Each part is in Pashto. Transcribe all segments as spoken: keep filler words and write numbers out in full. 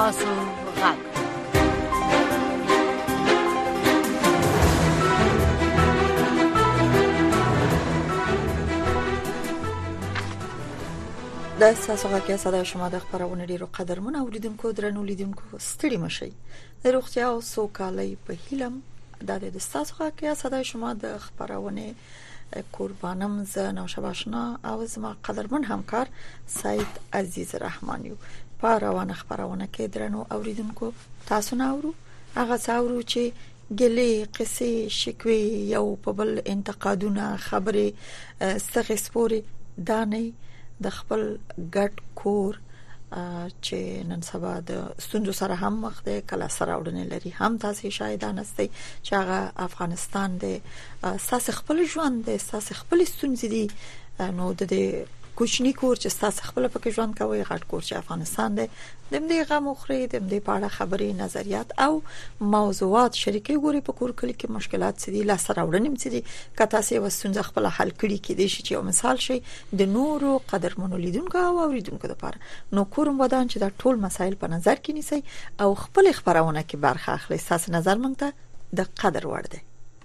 ستاسو غږ. د ستاسو غږ صدای شما د خبرونه ډیرو قدرمن اوریدونکو درنو لیدونکو ستړي مشي د روغتیا او سوکالۍ په هیلم د ستاسو غږ صدای شما د خبرونه قربانم ز نوشب آشنا او زما قدرمن همکار سید عزیز رحمانیو په روانه خبرونه کې درنو اوریدونکو تاسو ناورو هغه څاورو چې ګلې قصې شکوي یو په بل انتقادونه خبره ستغ سپوري دانه د خپل ګډ کور چې نن سبا د ستونزو سره هم مخ ده کله سره وړنې لري هم تاسو شاهدان استئ چې هغه افغانستان د ساس خپل ژوند د ساس خپل ستونزې دي نو د کوچنی کور چې تاسو خپل پکې ژوند کوي غټ کور چې افغانستان دی د دې غو مخري د دې په اړه خبري نظریات او موضوعات شریکي ګوري په کور کلی کې مشکلات سدي لا سره وړنیم سدي کته سي وسونځ خپل حل کړي کې دي چې یو مثال شي د نورو قدرمنو لیدونکو او اوریدونکو لپاره نو کوم ودان چې دا ټول مسایل په نظر کې نیسي او خپل خبرونه کې برخه اخلي تاسو نظر مونږ ته د قدر وړ دی.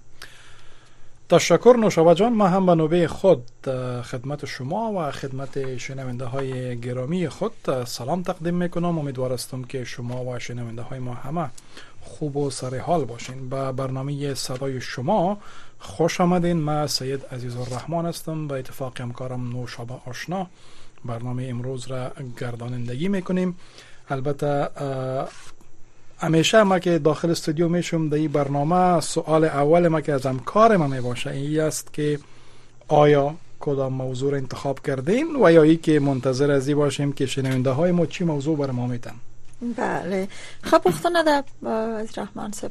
تشکر نوشابه جان. ما هم به نوبه خود خدمت شما و خدمت شنونده های گرامی خود سلام تقدیم میکنم. امیدوارستم که شما و شنونده های ما همه خوب و سر حال باشین. به برنامه صدای شما خوش آمدین. من سید عزیز الرحمن هستم. به اتفاق همکارم نوشابه آشنا برنامه امروز را گردانندگی میکنیم. البته همیشه ما که داخل استودیو میشم در این برنامه سوال اول ما که از همکار ما میباشه این است که آیا کدام موضوع را انتخاب کردین و یا ای که منتظر ازی باشیم که شنونده های ما چی موضوع بر ما میتن. بله خب پختنه ده از رحمان صاحب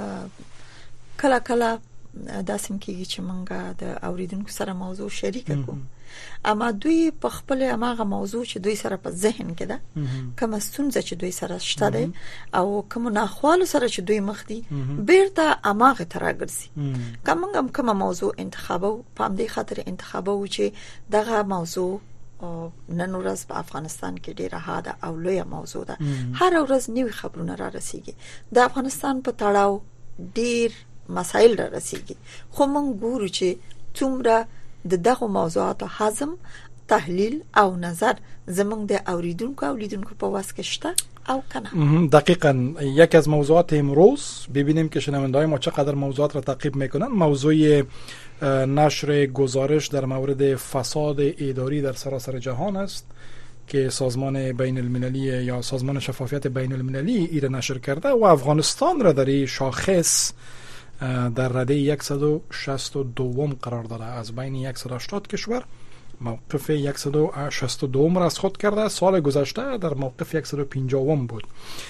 کلا کلا داسم کېږي چې مونږه د اوریدونکو سره موضوع شریک کړو اما دوی په خپل اماغه موضوع چې دوی سره په ذهن کې ده کوم ستونزه چې دوی سره شته ده او کوم ناخوالو سره چې دوی مخ دي بیرته اماغه تراګرسي کوم کوم موضوع انتخابو پام دی خاطر انتخابو چې دغه موضوع نن ورځ په افغانستان کې ډیره حاده او لوی موضوع ده. هر ورځ نوې خبرونه را رسیږي د افغانستان په تړاو ډیر مسائل را رسیږي خو مونږ ګورو چې څومره د دغه موضوعات حزم تحلیل او نظر زمونږ د اوریدونکو او لیدونکو په واسطه شته او کنه. دقیقاً یکی از موضوعات امروز ببینیم که شنونده‌های ما چقدر موضوعات را تعقیب میکنن. موضوع نشر گزارش در مورد فساد اداری در سراسر جهان است که سازمان بین المللی یا سازمان شفافیت بین المللی را نشر کرده و افغانستان را در این شاخص در رده صد و شصت و دو قرار داده. از بین صد و هشتاد کشور موقف صد و شصت و دو را از خود کرده. سال گذشته در موقف صد و پنجاه بود.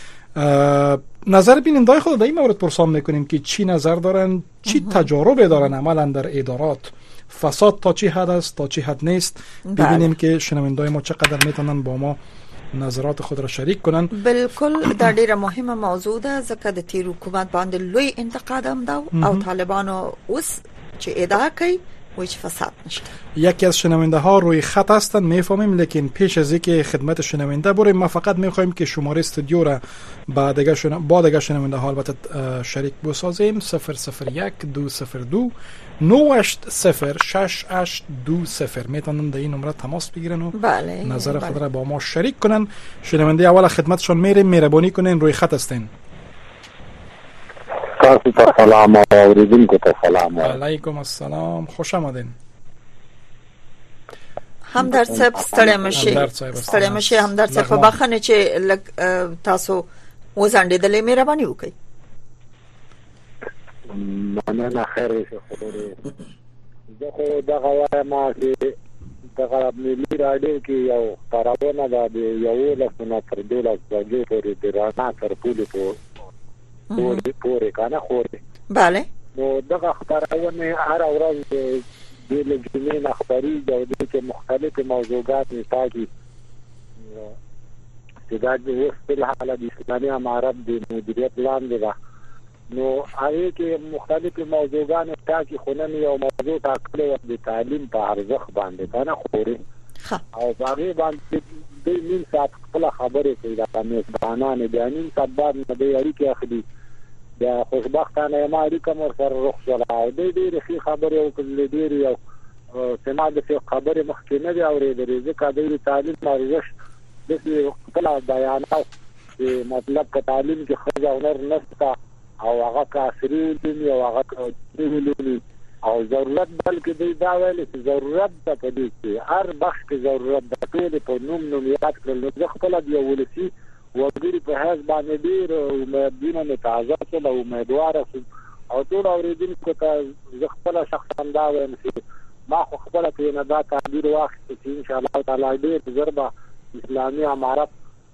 نظر بیننده‌های خود در این مورد پرسان میکنیم که چی نظر دارن، چی تجارب دارن عملا در ادارات، فساد تا چی حد است تا چی حد نیست. ببینیم که شنونده‌های ما چقدر میتونن با ما نظرات خود را شریک کنن. بالکل دا ډیره مهمه موضوع ده ځکه د تیر حکومت باندې لوی انتقاد هم ده او طالبانو اوس چې ادعا کوي وایي چې فساد نشته. یکی از شنونده ها روی خط هستن میفهمیم، لیکن پیش از اینکه خدمت شنونده بریم ما فقط میخوایم که شماره استودیو را با دیگه شن... با دیگه شنونده ها البته شریک بسازیم. صفر صفر یک دو صفر دو نه هشت صفر شش هشت دو صفر میتونن در این نمره تماس بگیرن و بله، نظر بله. خود را با ما شریک کنن. شنونده اول خدمتشون میریم، مهربانی کنین روی خط هستین. تاسو ته سلام او اوریدونکو ته سلام. علیکم السلام، خوش آمدین. همدرد صاحب ستړی مشي ستړی مشي همدرد صاحب په بخنه چې تاسو وزاندېدلې مهرباني وکړئ. مننه خیر شه خبره. زه خو دغه وایم چې دغه ملي راډیو کې یو خبرونه ده د یو لسنه تر دولس بجې پورې د رانا تر پولې په پورې پورې کنه خوري. بله. نو دغه خبرونه هر ورځ د لجنې خبري د دې مختلفه موضوعات نتاجي چې دا د وسط حالت اسلامي امارت د مدیریت لاندې ده. نو هغه کې مختلفه موضوعات نتاجي خونه یو موضوع تاکل د تعلیم په ارزښت باندې کنه خوري. او هغه باندې د نیم ساعت خپل خبرې کوي دا میزبانان دي نیم ساعت بعد نه دی اړیکې اخلي دا خوشبختانه ما اړیکه مر سره رخصت او د دې ری خبرې او کله دې یو سماع د خبرې مخکې نه دی اورېدلې ځکه د تعلیم ارزښت د خپل بیانات مطلب که تعلیم کې خځه او نر نشته او هغه کافرین دي او هغه دي او ضرورت بلکې دی دا ویل چې ضرورت د پدې کې هر بخش کې ضرورت د ټول په نوم نوم یاد کړل نو خپل دی ولسی وګړي په هغه باندې ډیر امیدونه متازه څه او امیدوار او ټول اوریدونکو ته خپل شخصا دا وایم چې ما خو خپل په نه دا تعبیر واخت چې ان شاء الله تعالی دې ضربه اسلامي امارت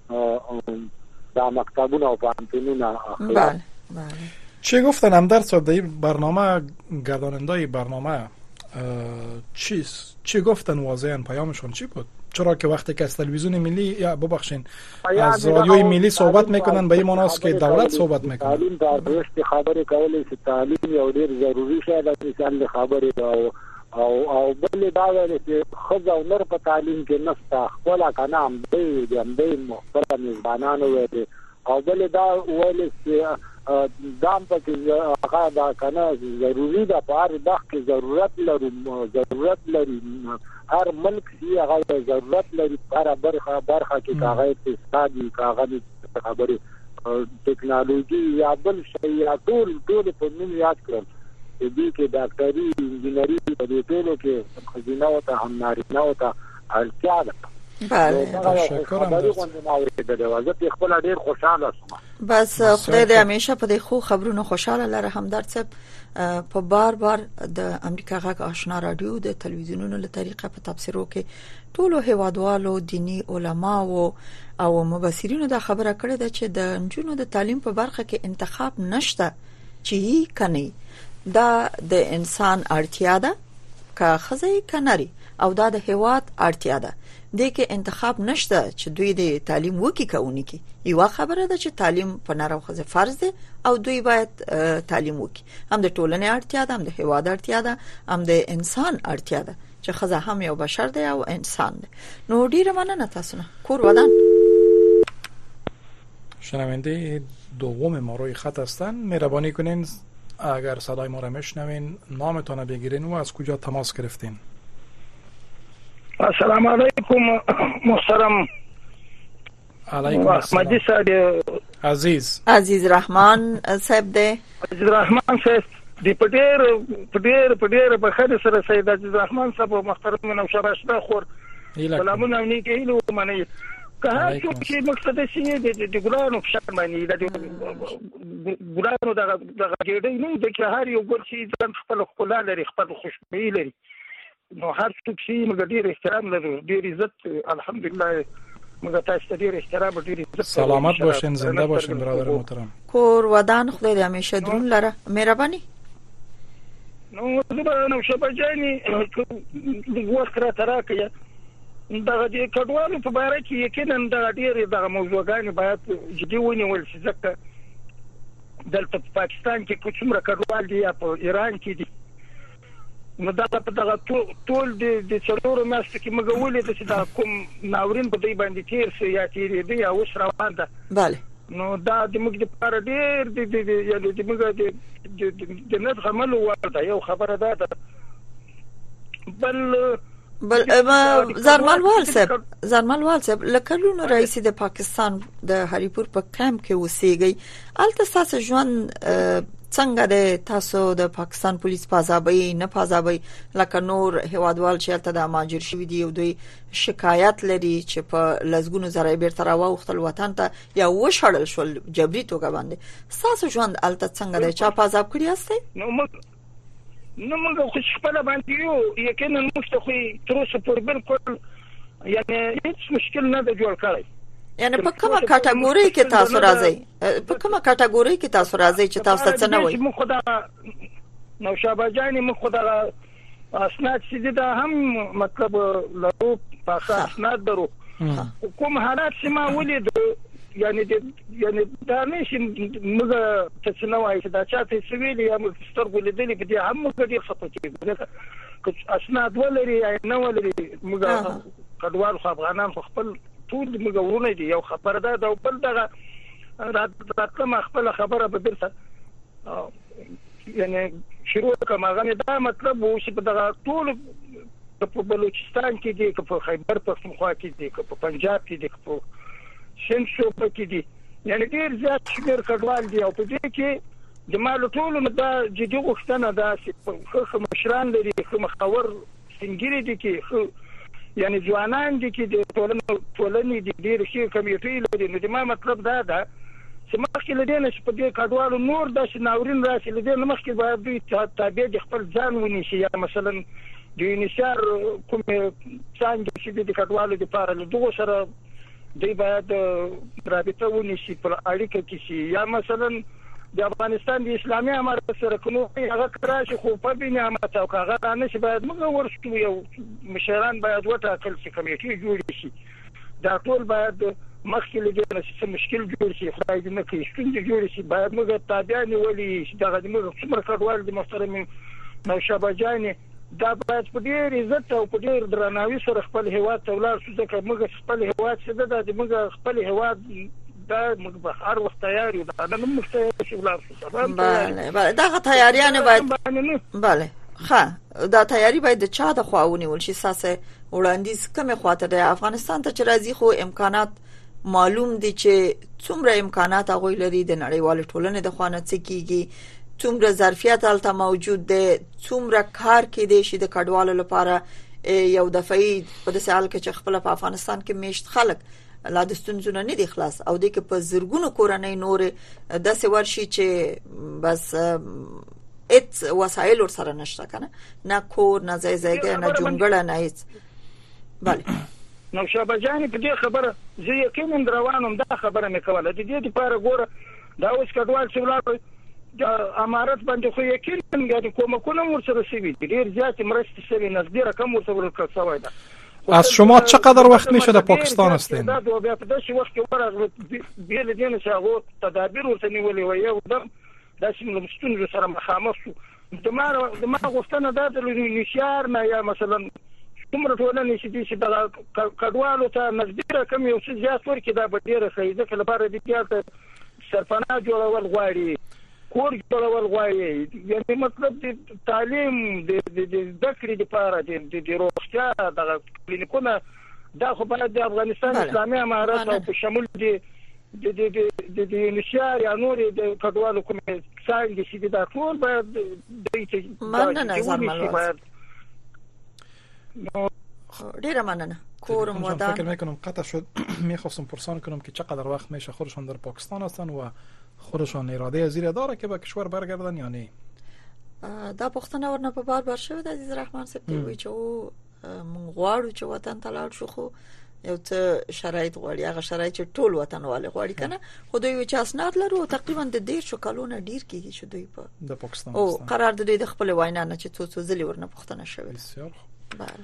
دا مکتبونه او پانتونونه بله بله چی گفتن همدرد صاحب در این برنامه گرداننده برنامه چیز چی گفتن واضحاً پیامشون چی بود؟ چرا که وقتی که از تلویزیون ملی یا ببخشین از رادیوی ملی صحبت میکنن به این معناست که دولت صحبت میکنن تعلیم در رشد خبر کولی چې تعلیم یو ډیر ضروری شی دی مثال خبره او او او بل دا ویل چې خځه او نر په تعلیم کې نشته خپل کنه هم دی هم دی مختلف میزبانانو وي او بل دا ویل چې دام پکې هغه دا کنه ضروری ده په هر وخت کې ضرورت لري ضرورت لري هر ملک سی هغه ضرورت لري هر برخه برخه کې هغه اقتصادي هغه خبره ټکنالوژي یا بل شی یا ټول ټول په نوم یاد کړل دې کې ډاکټري انجینری په دې ټولو کې خزینه او ته هم نارینه او ته اړتیا ده. بله تشکرم خپل ډیر خوشاله شوم. بس خدای دې همیشه په دې خو خبرونو خوشاله لره. همدرد صاحب په بار بار د امریکا غږ آشنا رادیو د تلویزیونونو له طریقه په تبصرو کې ټولو هیوادوالو دینی علماو او مبصرینو دا خبره کړې ده چې د انجونو د تعلیم په برخه کې انتخاب نشته چې کني دا د انسان اړتیا ده که خزي کناري او دا د هیواد اړتیا ده د کې انتخاب نشته چې دوی د تعلیم وکي کوونی کی یو خبره ده چې تعلیم په نارو خزه فرض ده او دوی باید تعلیم وکي هم د ټولنې اړتیا ده هم د هیواد اړتیا ده هم د انسان اړتیا ده چې خزه هم یو بشر ده او انسان ده. نو ډیره مننه تاسو نه کور ودان. شنونده دوم ما روی خط هستن مهربانی کنین اگر صدای ما را میشنوین نامتون رو بگیرین و از کجا تماس گرفتین. السلام علیکم محترم علیکم السلام احمدی صاحب عزیز عزیز رحمان صاحب ده عزیز رحمان صاحب دی پډیر پډیر پډیر په خیر سره سید عزیز رحمان صاحب محترم نو شباشته خور سلامونه نه کېلو منی که هر څوک چې مقصد شي د ګرانو فشار باندې د ګرانو د غېډې نه د که هر یو ګور شي ځان خپل خپل لري خپل خوشبوئی لري نو هر څوک شي موږ ډیر احترام لرو ډیر عزت الحمدلله موږ تاسو ډیر احترام ډیر عزت سلامت باشین زنده باشین برادر محترم کور ودان خدای دې همیشه درون لره مهرباني. نو زه نو شبجانی د وخت را تراکه دا د کډوالو په اړه کې یقینا دا ډېر د موضوعګانې باید جدي ونیول شي ځکه دلته په پاکستان کې کومه کډوال دي یا په ایران کې دي نو دا په دغه ټول د څلورو میاشتو کې موږ ولې چې دا کوم ناورین په دې باندې تیر سي یا تیر دی یا اوس روان ده. بله نو دا د موږ لپاره ډېر د یعنی د موږ د د نه غمل ورته یو خبره ده بل بل زرمالوال صاحب زرمالوال صاحب لکلونو رئیس د پاکستان د هریپور په کمپ کې وسیږي الته تاسو ژوند څنګه د تاسو د پاکستان پولیس پازابي نه پازابي لکه نور هوادوال چې الته د ماجر شوی دی او دوی شکایت لري چې په لزګونو زره بیرته راوختل وطن ته یا وشړل شول جبري توګه باندې تاسو ژوند الته څنګه د چا پازاب کړی است نو موږ نو موږ خو خپل باندې یو یقینا موږ ته خو تر اوسه پورې بالکل یعنی هیڅ مشکل نه دی جوړ کړی. یعنی په کومه کټګوري کې تاسو راځي په کومه کټګوري کې تاسو راځي چې تاسو څه نه وایي؟ موږ خدا نو شاباجانی موږ خدا اسناد چې دا هم مطلب لرو پاسه اسناد درو کوم حالات چې ما ولید یعنی یعنی دا نشي موږ څه نه وایي دا چاته سویل یا موږ سترګو لیدلې په دې هم موږ ډیر خپه کېږو اسناد ولري یا نه ولري موږ کډوال خو افغانان خپل ټول موږ ورونه دي یو خبره ده دا بل دغه راتلم خپل خبره به درته یعنی شروع کوم هغه دا مطلب وو چې په دغه ټول په بلوچستان کې دي که په خیبر پختونخوا کې دي که په پنجاب کې دي که په سند شوبه کې دي یعنی ډېر زیات شمېر کډوال دي او په دې کې د مالو ټولو نه دا جدي غوښتنه ده چې ښه مشران لري ښه مخور سپین دي کې یعنی ځوانان دي کې د ټولنې دي ډېر ښې کمیټې لري نو زما مطلب دا ده چې مخکې له دې نه چې په دې کډوالو نور داسې ناورین راشي له دې نه مخکې باید دوی تابع د خپل ځان ونیسي یا مثلا د یونیسار کومې څانګې چې د کډوالو دپاره له دغو سره دوی باید رابطه ونیسي په اړیکه کې شي یا مثلا د افغانستان د اسلامي امارت سره کنو هغه راشي خو په بې نعمت او که هغه رانشي باید موږ ورشو یو مشران باید وټاکل شي کمیټې جوړې شي دا ټول باید مخکې له دې نه چې مشکل جوړ شي خدای دې نه کړي ستونزې جوړې شي باید موږ تابع نیولي چې دغه زموږ څومره کډوال د محترم نوشابه جانې دا باید په ډېر عزت او په ډېر درناوي سره خپل هیواد ته ولاړ شو ځکه موږ خپل هیواد څه ده د موږ خپل هیواد دا موږ به هر وخت تیار یو دا نه موږ تیار شو ولاړ شو بله بله دغه تیاریانه باید بله ښه دا تیاری باید د چا د خوا ونیول شي ساسه وړاندیز کومه خواته د افغانستان ته چې راځي خو امکانات معلوم دي چې څومره امکانات هغه لري د نړیوال ټولنې د خوانه څخه کیږي څومره ظرفیت الته موجود دي څومره کار کې دي چې د کډوالو لپاره یو دفعي په داسې حال کې چې خپل په افغانستان کې میشت خلک لا د ستونزو نه دي خلاص او د کې په زرګونو کورنۍ نور داسې ورشي چې بس ات وسایل سره نشته کنه نه کور نه ځای ځایګه نه جونګړه نه هیڅ bale نو شابجانی په دې خبره زه یقینا روانم دا خبره مې کوله د دې لپاره ګوره دا اوس کډوال چې ولاړ د امارت باندې خو یقینا د کومکونه ورسره شوي ډېر زیات مرستې شوي نږدې رقم ورسره ورکړل شوی ده از شما چقدر وقت میشه در پاکستان هستین؟ دا دو بیا په داسې وخت کې ورغلو بیل دې نه چې هغه تدابیر ورته نیولې وای یو دم داسې ستونزو سره مخامخ شو د ما د ما غوښتنه دا د نشار نه یا مثلا کومه ټولنه چې د کډوالو ته نږدې رقم یو څه زیات ورکړي دا به ډېره ښه ځکه لپاره د دې سرپناه جوړول غواړي کور جوړول غواړي یعنی مطلب د تعلیم د زده کړې لپاره د روغتیا د کلینیکونو دا خو باید د افغانستان اسلامي امارت او په شمول د د د د نشار یا نور د کډوالو کومې څنګه چې دا ټول باید د مننه زموږ ډیره مننه کورم ودان فکر میکنم قطع شد میخواستم پرسان کنم که چقدر وقت میشه خودشان در پاکستان هستن و خودشان اراده زیر داره که به کشور برگردن یا نه دا پښتنه ورنه په بار بار شوی د عزیز رحمان صاحب دی وی چې او مونږ غواړو چې وطن ته لاړ شو خو یو څه شرایط غواړي هغه شرایط چې ټول وطنوال غواړي کنه خو دوی چې اسناد لرو تقریبا د ډیر شو کلونه ډیر کیږي چې دوی په د پاکستان او قرار د دوی د خپل وینا نه چې څو څو ځلې ورنه پښتنه شوی بسیار بله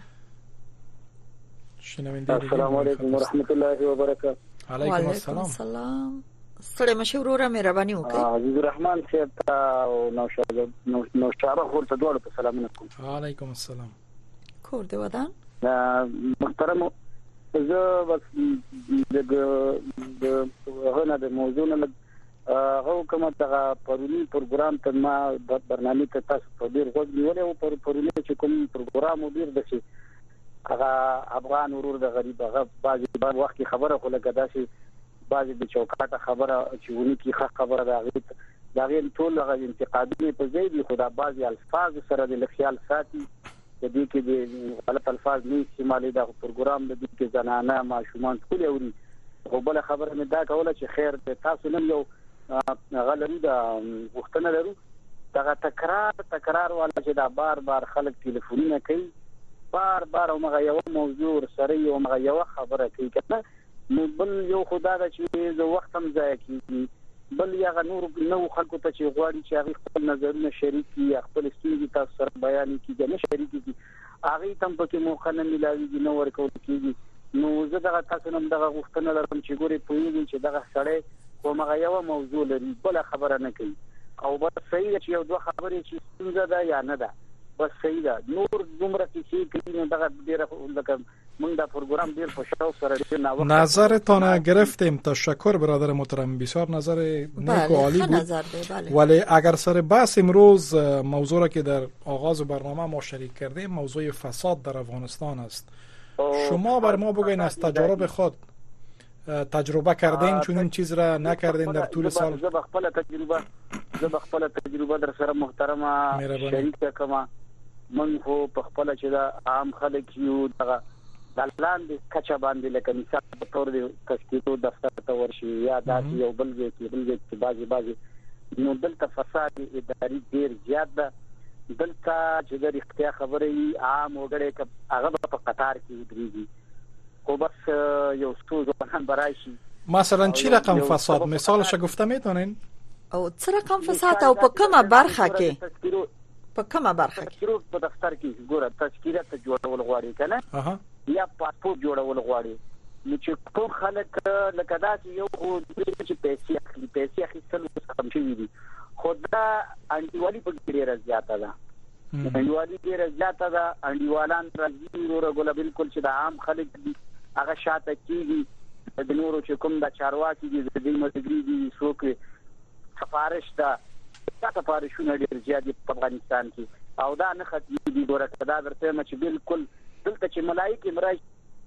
السلام علیکم ورحمت الله وبرکاته علیکم السلام السلام ستړي مشوره مهرباني وکړئ عزیز الرحمن صاحب او نوشابه نوشابه ورته دوړ په سلام علیکم علیکم السلام کور دی ودان محترم زه بس د د هغه د موضوع نه هغه کومه دغه پرونی پروګرام ته ما د برنامه ته تاسو په ډیر غوږ نیولې او پر پرونی چې کوم پروګرام ودیر د شي هغه افغان ورور د غریب هغه بعضی بعض وخت خبره خو لګا داسي بعضی د چوکاټه خبره چې ونی کی خبره دا غي دا غي ټول هغه انتقادي په ځای دي خدا بعضی الفاظ سره د خیال ساتي د دې کې د غلط الفاظ نه استعمالي دا پروګرام د دې کې زنانه ماشومان ټول اوري خو بل خبره مې دا کوله چې خیر تاسو نن یو غلري دا وختونه لرو دا تکرار تکرار والا چې دا بار بار خلک ټلیفونونه کوي بار بار او مغه یو موضوع سره یو مغه یو خبره کوي کنه نو بل یو خدای دا چې زه وخت هم ځای کیږي بل یا نور نو خلکو ته چې غواړي چې هغه خپل نظرونه شریک کړي خپل ستونزې تاسو سره بیان کړي نه شریک کړي هغه تم پکې موخه نه ملایي نو ورکول کیږي نو زه دا تاسو نن دغه غوښتنه لرم چې ګوري پوهیږي چې دغه سړی کومه یو موضوع لري بل خبره نه کوي او بس صحیح چې یو دوه خبرې چې څنګه ده یا نه ده بس صحیح ده. نور دومره کیسې کوي نو دغه ډیره لکه موږ دا پروګرام ډیر په شوق سره ډیر نه وخت نظرتان گرفتیم. تشکر برادر محترم، بسیار نظر نیک و عالی بود. ولی اگر سر بحث امروز موضوع را که در آغاز برنامه ما شریک کردیم موضوع فساد در افغانستان است، شما بر ما بگوین از تجارب خود تجربه کردین چون این چیز را نکردین در طول سال؟ زه خپل تجربه زه خپل تجربه در سره محترمه شریک کما. من خو په خپل چې دا عام خلک یو دغه د لاندې کچا باندې لکه مثال په تور دی تشکیلو دفتر ته ورشي یا داسې یو بل ځای کې بل ځای کې بازي بازي نو دلته فساد اداري ډیر زیات ده. دلته چې د اختیار خبرې عام وګړي هغه په قطار کې ودرېږي خو بس یو څو ځوانان برایشي. مثلا چی رقم فساد مثالش گفته میتونین؟ او څه رقم فساد او په کومه برخه کې؟ په کومه برخه کې؟ تذکیرو په دفتر کې ګوره تذکیره ته جوړول غواړي کنه اها یا پاسپورت جوړول غواړي نو چې کوم خلک لکه دا یو چې پیسې اخلي پیسې اخیستل کم شي دي خو دا انډیوالي په ډیره زیاته ده. انډیوالي ډیره زیاته ده. انډیوالان راځي ورو ګوله بالکل چې د عام خلک دي هغه شاته کیږي د نورو چې کوم د چارواکي دي د دې مدګری دي څوک سفارش ده دا سفارشونه ډیر زیات په افغانستان کې او دا نه ختمي دي. ګوره دا درته چې بالکل دلته چې ملایکې مرای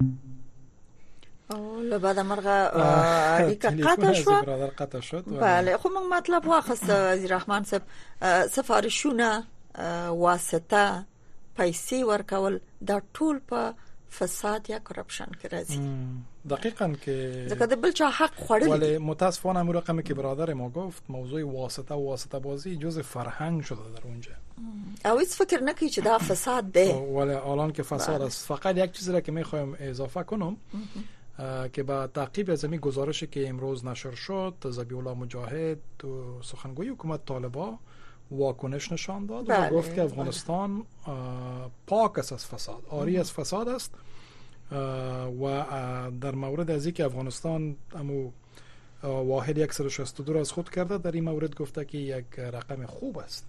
او له بعد مرغه اړیکه قطع شو برادر قطع شد. بله خو موږ مطلب واخست وزیر رحمان صاحب سفارشونه واسطه پیسې ورکول دا ټول په فساد یا کرپشن کې راځي. دقیقاً که ځکه د بل چا حق خوړل. ولی متاسفانه امور رقمی که برادر ما گفت موضوع واسطه و واسطه بازی جزء فرهنگ شده در اونجا او هیچ فکر نکی چې دا فساد ده. ولی الان که فساد است فقط یک چیزی را که میخوایم اضافه کنم که با تعقیب از این گزارشی که امروز نشر شد ذبیح الله مجاهد و سخنگوی حکومت طالبان واکنش نشان داد و گفت که افغانستان پاک است از فساد، عاری از فساد است و در مورد از اینکه افغانستان امو واحد صد و شصت و دو را از خود کرده در این مورد گفته که یک رقم خوب است.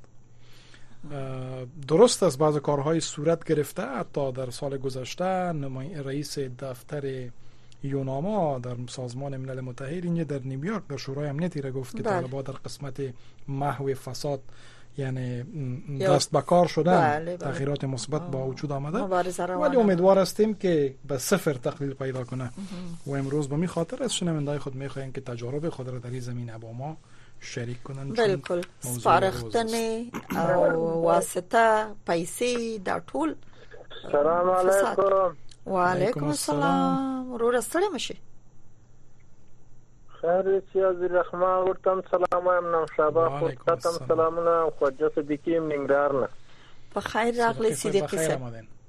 درست است بعض کارهای صورت گرفته. حتی در سال گذشته رئیس دفتر یوناما در سازمان ملل متحد اینجا در نیویورک در شورای امنیتی را گفت که طالبان در قسمت محو فساد یعنی دست به کار شدن، تغییرات مثبت با وجود آمده ولی امیدوار هستیم که به صفر تقلیل پیدا کنه. و امروز به می خاطر از شنوندای خود میخوایم که تجارب خود را در این زمینه با ما شریک کنن. بالکل سپارښتنه او واسطه پیسې دا ټول. سلام علیکم. وعلیکم السلام. ورور ستړی مشي. خیر چې وزیر رحمان ورته سلام وایم. نو شابه خداتم سلامونه خواجه صدیقی منګرار نه. په خیر راغلی صدیقی صاحب.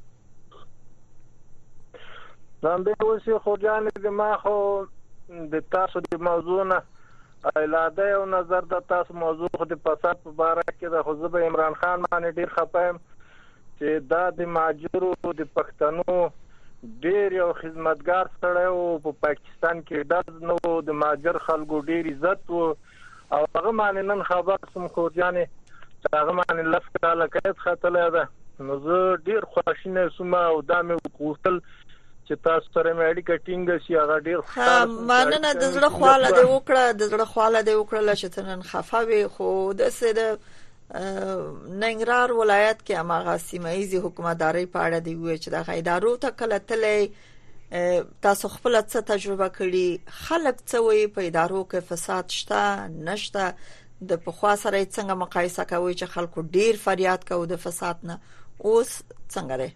نن به اوسې خو جان دې ما خو د تاسو د موضوع نه الاده او نظر د تاسو موضوع خو د فساد په اړه کې د حزب عمران خان باندې ډیر خپایم چې دا د ماجرو د پښتنو ډیر یو خدمتګار سره او په پاکستان کې د نو د ماجر خلکو ډیر عزت او هغه باندې نن خبر سم خو ځانې هغه باندې لفظ کاله کېد خاطر ده. نو زه ډیر خوشاله سوم او دا مې وکول چې تاسو سره مې اړیکه ټینګه شي. هغه ډیر ها ماننه د زړه خواله دی وکړه د زړه خواله دی وکړه چې تنن خفاوي خو د سره ننګرهار ولایت کې اماغه سیمایي حکومتداري په اړه دی وی چې د ادارو ته کله تلې تاسو خپل څه تجربه کړي خلک څه وی په ادارو کې فساد شته نشته د پخوا سره څنګه مقایسه کوي چې خلکو ډیر فریاد کوي د فساد نه اوس څنګه لري؟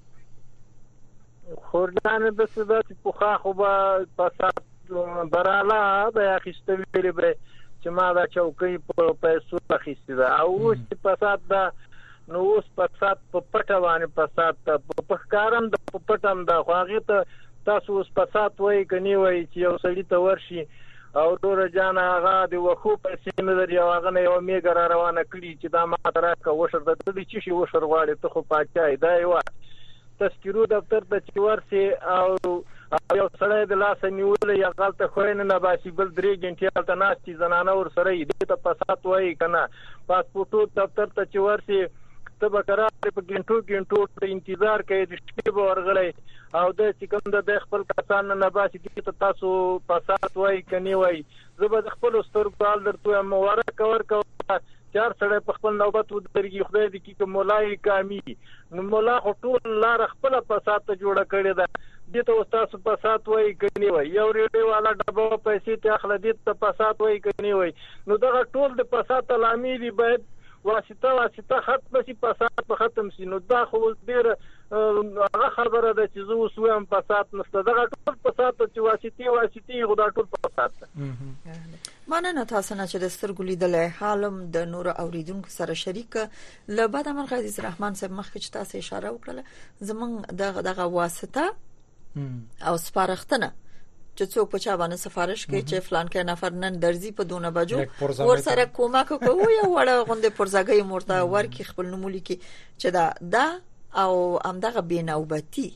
خورجان د څه د پخوا خو به فساد براله به اخیسته ویلې به چې ما دا چوکۍ په پیسو اخیستې ده او اوس فساد ده. نو اوس فساد په پټه باندې فساد ته په ښکارم د په پټم ده خو هغه ته تاسو اوس فساد وایي کني وایي چې یو سړی ته ورشي او ډور جان هغه د وخو پیسې نه لري او هغه نه یو میګ را روانه کړي چې دا ما تراکه وشر د دې چې شي وشر غواړي ته خو پاچای دا یو تذکیرو دفتر ته چې ورسي او یو سړی د لاس نیول یا غلطه خوینه نه باسي بل درې غنټې ته ناشتي زنانه ور سره دې ته فساد وایي کنه. پاسپورت دفتر ته چې ورسي ته به قرار په ګنټو ګنټو انتظار کوي د شپې به ورغلی او د چې کوم د خپل کسان نه باسي چې تاسو فساد وای کني وای زه به خپل سترګو حال درته مبارک کور کو چار سړی په خپل نوبت ودرېږي خدای دې کې مولای کامي نو مولا ټول لار خپل فساد ته جوړه کړې ده دې ته تاسو فساد وای کني وای یو ریډیو والا ډبه پیسې ته اخله دې ته فساد وای کني وای نو دا ټول د فساد لامل دی باید واسطه واسطه ختم شي فساد په ختم شي نو دا خو ډیر هغه خبره ده چې زه اوس وایم فساد نشته دا ټول فساد چې واسطه واسطه خدا ټول فساد ده مننه تاسو نه چې د سترګو لیدلې حالم د نور اوریدونکو سره شریک ل بعد امر عزیز رحمان صاحب مخکې چې تاسو اشاره وکړه زمونږ دغه دغه واسطه او سپارښتنه چې څوک په چا باندې سفارش کوي چې فلان کې نفر نن درځي په دونه بجو ور سره کومک کوي یا وړه غونډه پرځګي مرته ورکی خپل نومولي کې چې دا دا او همدغه بینوبتی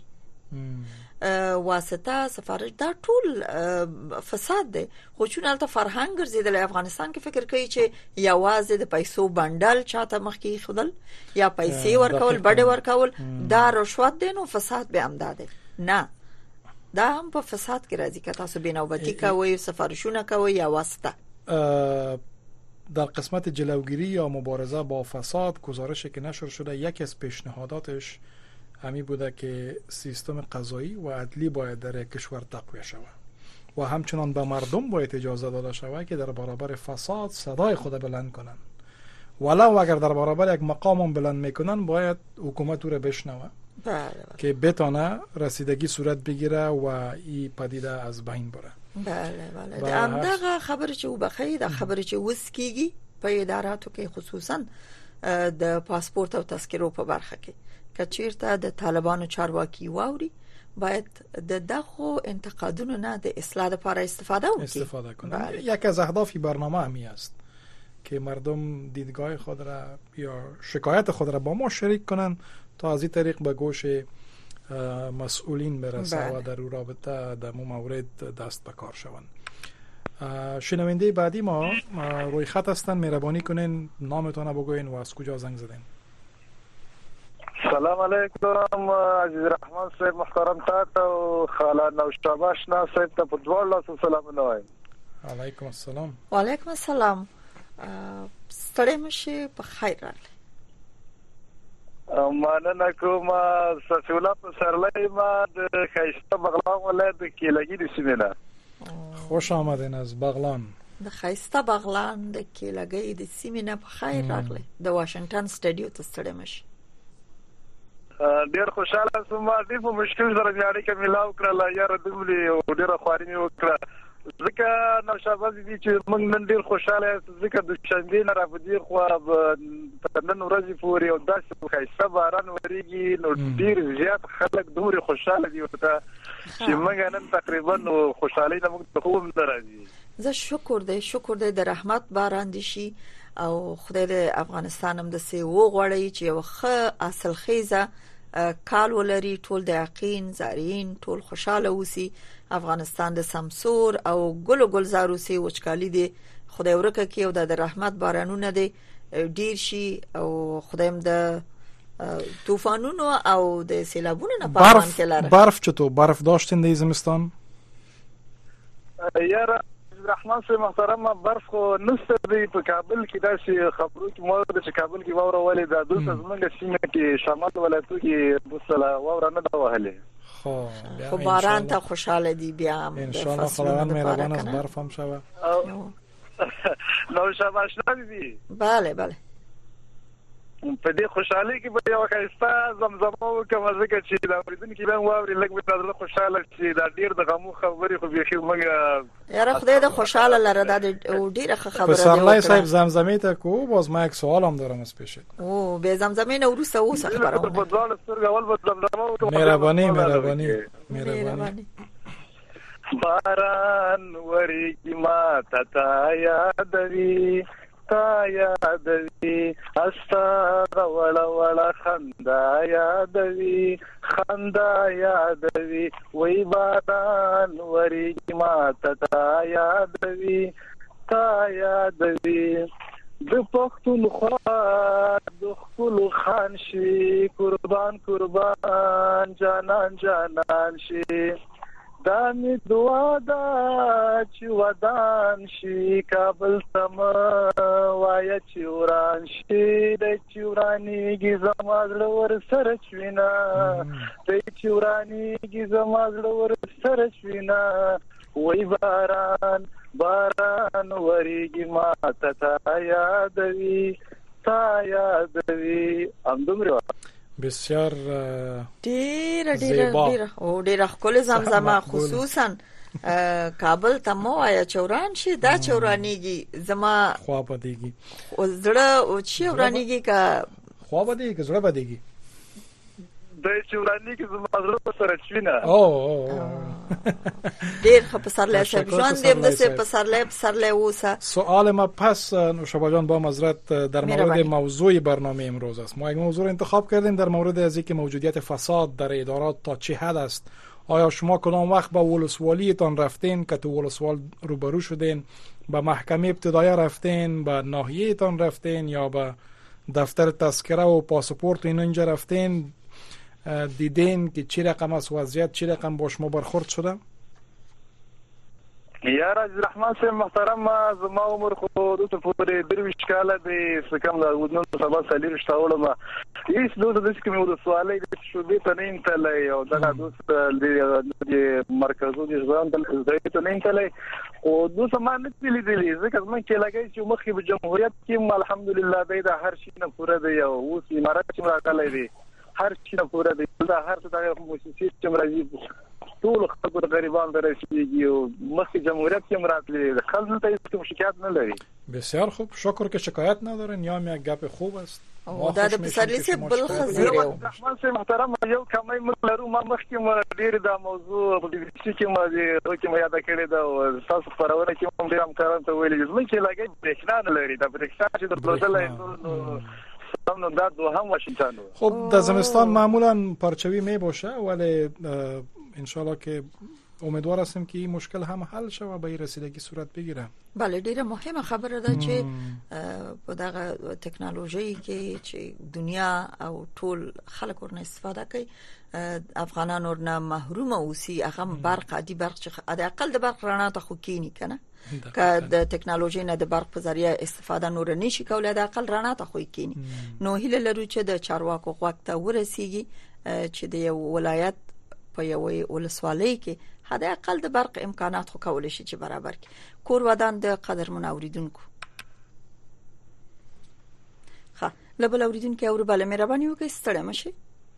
واسطه سفارش دا ټول فساد دی خو چې نالته فرهنګ ګرځیدل افغانستان کې فکر کوي چې یوازې د پیسو بندل چاته مخکې خدل یا پیسې ورکول بډې ورکول دا رشوت دی نو فساد به امداد نه دا هم په فساد کې راځي که تاسو بینوبتی کوي سفارشونه کوي یا واسطه در قسمت جلوگیری یا مبارزه با فساد گزارشی که نشر شده یکی از پیشنهاداتش همی بوده که سیستم قضایی و عدلی باید در کشور تقویت شود و همچنان به مردم باید اجازه داده شود که در برابر فساد صدای خود بلند کنند ولو اگر در برابر یک مقام بلند میکنن باید حکومت او را بشنوه که بتانه رسیدگی صورت بگیره و این پدیده از بین بره. بله بله همدغه خبر چې وبخې د خبر چې وسکیږي په اداراتو کې خصوصا د پاسپورت او تذکرو په برخه کې کچیرته د طالبانو چارواکي واوري باید د دغه انتقادونو نه د اصلاح لپاره استفاده وکړي استفاده کنه. یک از اهداف برنامه همی است که مردم دیدگاه خود را یا شکایت خود را با ما شریک کنن تا از این طریق به گوش مسئولین برسه و در او رابطه در مو مورد دست به کار شوند. شنونده بعدی ما روی خط هستن مهربانی کنین نامتون بگوین و از کجا زنگ زدین. سلام علیکم عزیز رحمان صاحب محترم تا و خاله نوشابه اشنا صاحب ته په دوه لاسو سلام نوایم. علیکم السلام. و علیکم السلام. ستړی مشه په خیر راغلی. مننه کوم سفی الله په سرلای ما د خیسته بغلان ولایت د کیلګي د سیمه نه. خوش آمدین از بغلان. د خیسته بغلان د کیلګي د سیمه نه په خیر راغلی. د واشنگټن سټډیو ته ستړی مشه. ډیر خوشاله سوم چې په مشکل سره جاری کې ملاو کړل یا ردولي او ډیر خواري مې وکړه ځکه نو شاباز دي چې موږ نن ډیر خوشاله ځکه د شنبې نه را بدیر خو نن ورځې پورې او داسې خیسته باران وریږي نو ډیر زیات خلک دومره خوشاله دي ورته چې موږ نن تقریبا خوشالي نه موږ ته کوم درځي. زه شکر دې شکر دې د رحمت باران دي شي او خدای دې افغانستان هم د سی و غوړی چې یو ښه اصل خیزه کال ولري ټول د یقین زارین ټول خوشاله وسی افغانستان د سمسور او ګل ګلزار وسی وچکالي دي خدای ورکه کې او د رحمت بارانونه دي ډیر شي او خدایم د طوفانونو او د سیلابونو نه پامان کې لاره. برف چطور برف داشتین د زمستان؟ یاره رحمان صاحب محترم برف خو نشته دی په کابل کې داسې خبرو کې مو د کابل کې واوره ولې د دلته زمونږ سیمه کې شمال ولایتو کې بوسلا واوره نه دا وهلې. خو خو باران ته خوشاله دی بیا هم ان شاء الله خداوند مهربان است برف هم شوه. نو شاباش ندی. بله بله په دې خوشحالي کې به یو خیسته زمزمه وکم ځکه چې دا اوریدونکي به واوري لږ به تاسو خوشاله شي دا ډیر د غمو خبرې خو به خیر موږ یاره خدای دې خوشاله لره دا ډیره خبره ده. پسرلای صاحب زمزمه ته کو باز ما یک سوال هم دارم از پیش. او به زمزمه نه ورسه اوس خبره په ځوان سترګ اول به زمزمه وکم. مهرباني مهرباني مهرباني. باران وریږي ما ته یادوي تا یادوي استا وړه وړه خندا یادوي خندا یادوي وای باران وریږي ما ته یادوي تا یادوي د پښتونخوا د خپل خان شي قربان قربان جانان جانان شي دا می دعا دا چې ودان شي کابل سم وای چې وران شي د چورانیږي زمازړ ور سره چوینا د چورانیږي زمازړ ور سره چوینا وای باران باران وریږي ما ته یادوي تا یادوي همدومره بسیار ډیر ډیر ډیر او ډیر خپل زمزمه خصوصا کابل ته مو آیا چوران شي دا چورانیږي زما خوا بدیږي او زړه او چورانیږي کا خوا بدیږي زړه بدیږي د چورانیږي زما زړه سره چوینه او ډیر خو په سر له شب ژوند دې د سه په سر له سر له وسه سوال ما پس نوشابه جان با معذرت در مورد موضوع برنامه امروز است. ما یک موضوع انتخاب کردیم در مورد از اینکه موجودیت فساد در ادارات تا چه حد است. آیا شما کدام وقت به ولسوالیتان رفتین که تو ولسوال روبرو شدین، به محکمه ابتدایی رفتین، به ناحیه‌تان رفتین یا به دفتر تذکره و پاسپورت این اینجا رفتین، دیدین که چی رقم است وضعیت، چی رقم با شما برخورد شده؟ یا راز رحمان سے محترم زما عمر خو د ته پورې درویش کاله د سکم لا ودنو سبا سالیر شتاوله ما هیڅ دوه د څه کوم د سوالې د شو دې ته نه انتلې او دا دوست د مرکزو د ځوان د دې ته نه انتلې او دوه سامان نه لیدلې ځکه من کې لګای چې مخې په جمهوریت کې الحمدلله د هر شي نه پوره دی او اوس امارات چې راکلې دی هر شي نه پوره دی دا هر څه د موسسې چې مرزي ټول خلکو د غریبان درسیږي او مخکې جمهوریت کې مراتلې خلکو ته هیڅ شکایت نه لري. بسیار خوب، شکر که شکایت ندارن یا هم یک گپ خوب است. او دا د پسرلی سه بل خزیره رحمان سه محترم یو کمای ملرو ما مخکې ما ډیر دا موضوع په دې چې ما دې کې ما یاد کړی دا او تاسو پرونه کې هم ډیر امکانات ویلې چې مې لګي برېښنا نه لري دا برېښنا چې د پروژه نو دا دو هم واشنگتن. خب در زمستان معمولا پرچوی می باشه ولی انشالله که امیدوار هستیم که این مشکل هم حل شه و به این رسیدگی صورت بگیره. بله ډیره مهمه خبره ده چې په دغه تکنالوژي کې چې دنیا او ټول خلک ورنه استفاده کوي افغانان ورنه محروم اوسي هغه برق عادي برق چې د اقل د برق رڼا ته خو کینی کنه که د ټکنالوژي نه د برق په ذریعہ استفاده نور نشي کولای د اقل رڼا ته خو کینی نو هیله لرو چې د چارواکو وخت ته ورسیږي چې د یو ولایت په یو ولسوالۍ کې حد اقل د برق امکانات خو کول شي چې برابر کی کور ودان د قدر منوریدونکو ښه لبل اوریدونکو اور بل مهرباني وکړئ ستړي مشي.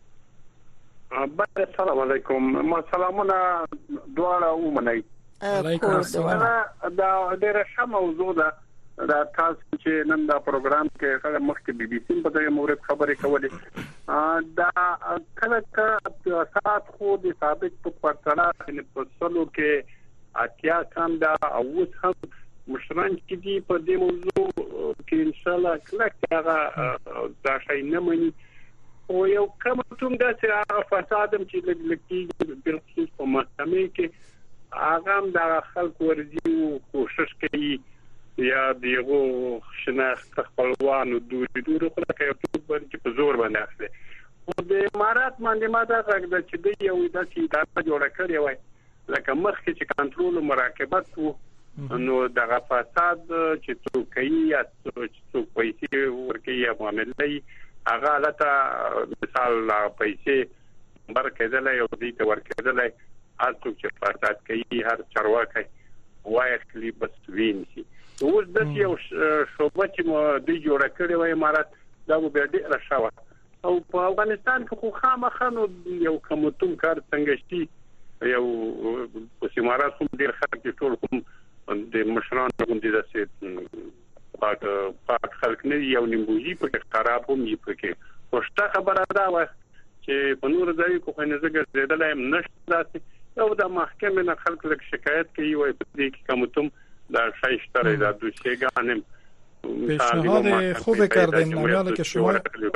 السلام علیکم ما سلامونه دواړه ومنئ. علیکم السلام. دا ډېر ښه موضوع ده دا تاسو چې نن دا پروګرام کې کله مخکې بي بي سي په دې مورید خبرې کولې دا کله کله سات خو د ثابت په پرتله په سلو کې اتیا کم دا او هم مشران چې دی په دې موضوع کې ان شاء الله کله هغه دا شي نه مني او یو کوم ټوم دا چې فساد چې لګي بالخصوص په محکمه کې هغه هم دا خلک ورځي او کوشش کوي یا دیغه شناخت خپلوانو دوی دوی خو لکه یو څوک باندې په زور باندې اخلي او د امارات باندې ما دا غږ چې دی یو داسې اداره جوړه کړې وای لکه مخکې چې کنټرول او مراقبت وو نو دغه فساد چې څوک کوي یا څوک پیسې ورکوي یا معاملې هغه لته مثال پیسې ورکېدل یو دې ته ورکېدل هر څوک چې فساد کوي هر چارواکي وای خلی بس ویني اوس د یو شوبه چې مو د جوړ کړی وای امارات دا به ډېر شاوه او په افغانستان کې خو خامخانو یو کومتوم کار څنګه شي یو په امارات هم ډېر خلک ټول کوم د مشران هم دي چې پاک پاک خلک نه یو نیمبوجي په خراب هم یې پکې خوشته خبره ده وا چې په نور ځای کو خو نه زګر زیدل هم نشته او د محکمې نه خلک لک شکایت کوي وای په دې کې کومتوم در شایشتره در دوسیه گانم پیشنهاد خوب کردین امیاله که شما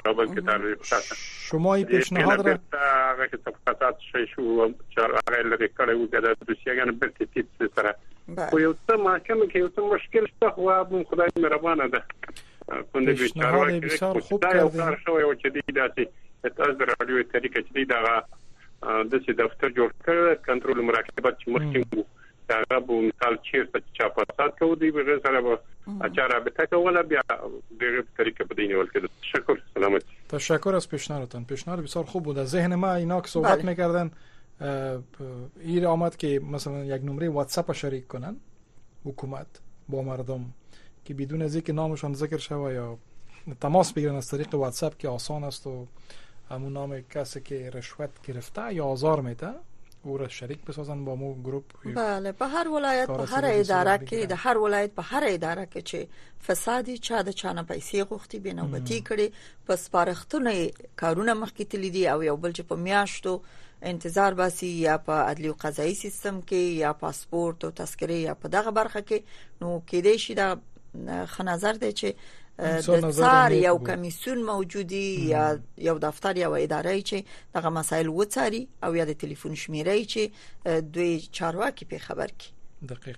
شما این پیشنهاد را آقا که تفقاتات شایشو چار آقای لگه کاره او که در دوسیه گانم برتی تیت سره و یو تا محکمه که یو تا مشکل شتا خواب خدای مربانه ده کوندې پیشنهاد بسیار خوب کردین. کار شوی او چې دی داسې تاسو د رادیو طریقه چې دی دا د څه دفتر جوړ کړ کنټرول مراقبت چې مخکې دا به مثال چیرته چې په تاسو کو دی به سره به اچاره به تاسو ولا بیا د طریقه په دینه ولکه تشکر سلامت. تشکر از پیشنهادتان. پیشنهاد بسیار خوب بود. از ذهن ما اینا که صحبت می‌کردن این آمد که مثلا یک نمره واتساپ شریک کنن حکومت با مردم که بدون از اینکه نامشان ذکر شوه یا تماس بگیرن از طریق واتساپ که آسان است و همون نام کسی که رشوت گرفته یا آزار میده او را شریک بسازن با مو گروپ. بله به هر ولایت په هر اداره کې د هر ولایت په هر اداره کې چې فسادي چا د چانه پیسې غوښتي به نوبتي کړي پس سپارښتنه کارونه مخکې تللی دي او یو بل چې په میاشتو انتظار باسي یا په عدلي او قضایي سیستم کې یا پاسپورت او تذکره یا په دغه برخه کې نو کې دې شي دا خنظر دی چې د څار یو کمیسیون موجودي یا یو دفتر یا ادارې چې دغه مسایل وڅاري او یا د ټلیفون شمیرې چې دوی چارواکي په خبر کی. دقیق.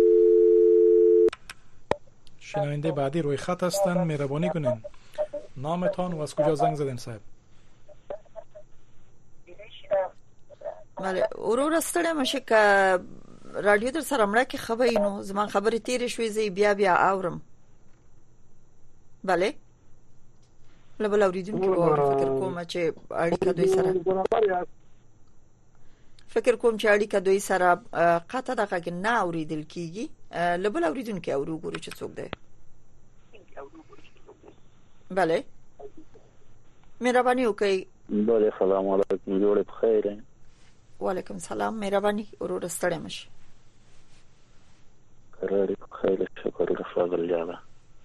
شنونده بعدی روی خط هستن، مهربانی کنین نامتان و از کجا زنگ زدین صاحب؟ بله اورور ستړی مشه ک رادیو در سره مړه کې خبرې نو زما خبرې تیرې شوې زی بیا بیا اورم. بله لبل اوریدونکو فکر کوم چې اړیکه دوی سره فکر کوم چې اړیکه دوی سره قطع دغه کې نه اوریدل کیږي. لبل اوریدونکو اورو ګورو چې څوک دی. بله مهرباني وکړئ. بله سلام علیکم، جوړ بخیر. وعلیکم سلام، مهرباني ورور ستړی مشه. قرار بخیر، شکر رفاق جاله.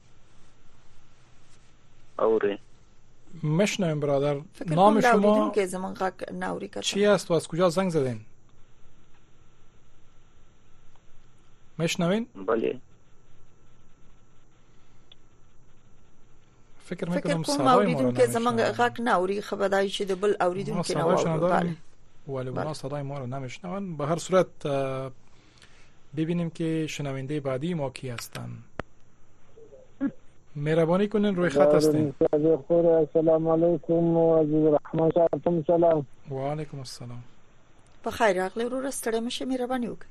اوره مشنویم برادر، نام شما که زمان غاک ناوری کرد چی است و از کجا زنگ زدین؟ مشنوین؟ بله. فکر میکنم صدای ما رو که زمان غاک ناوری خبرداری شده بل اوریدون که نواری. بله ولی اونا صدای ما رو نمیشنون. به هر صورت ببینیم که شنونده بعدی ما کی هستن. مهربانی کنین روی خط هستین. السلام علیکم عزیز رحمان صاحب. سلام. و علیکم السلام. بخیر راغلی ورور ستړی مشه، مهرباني وکړئ.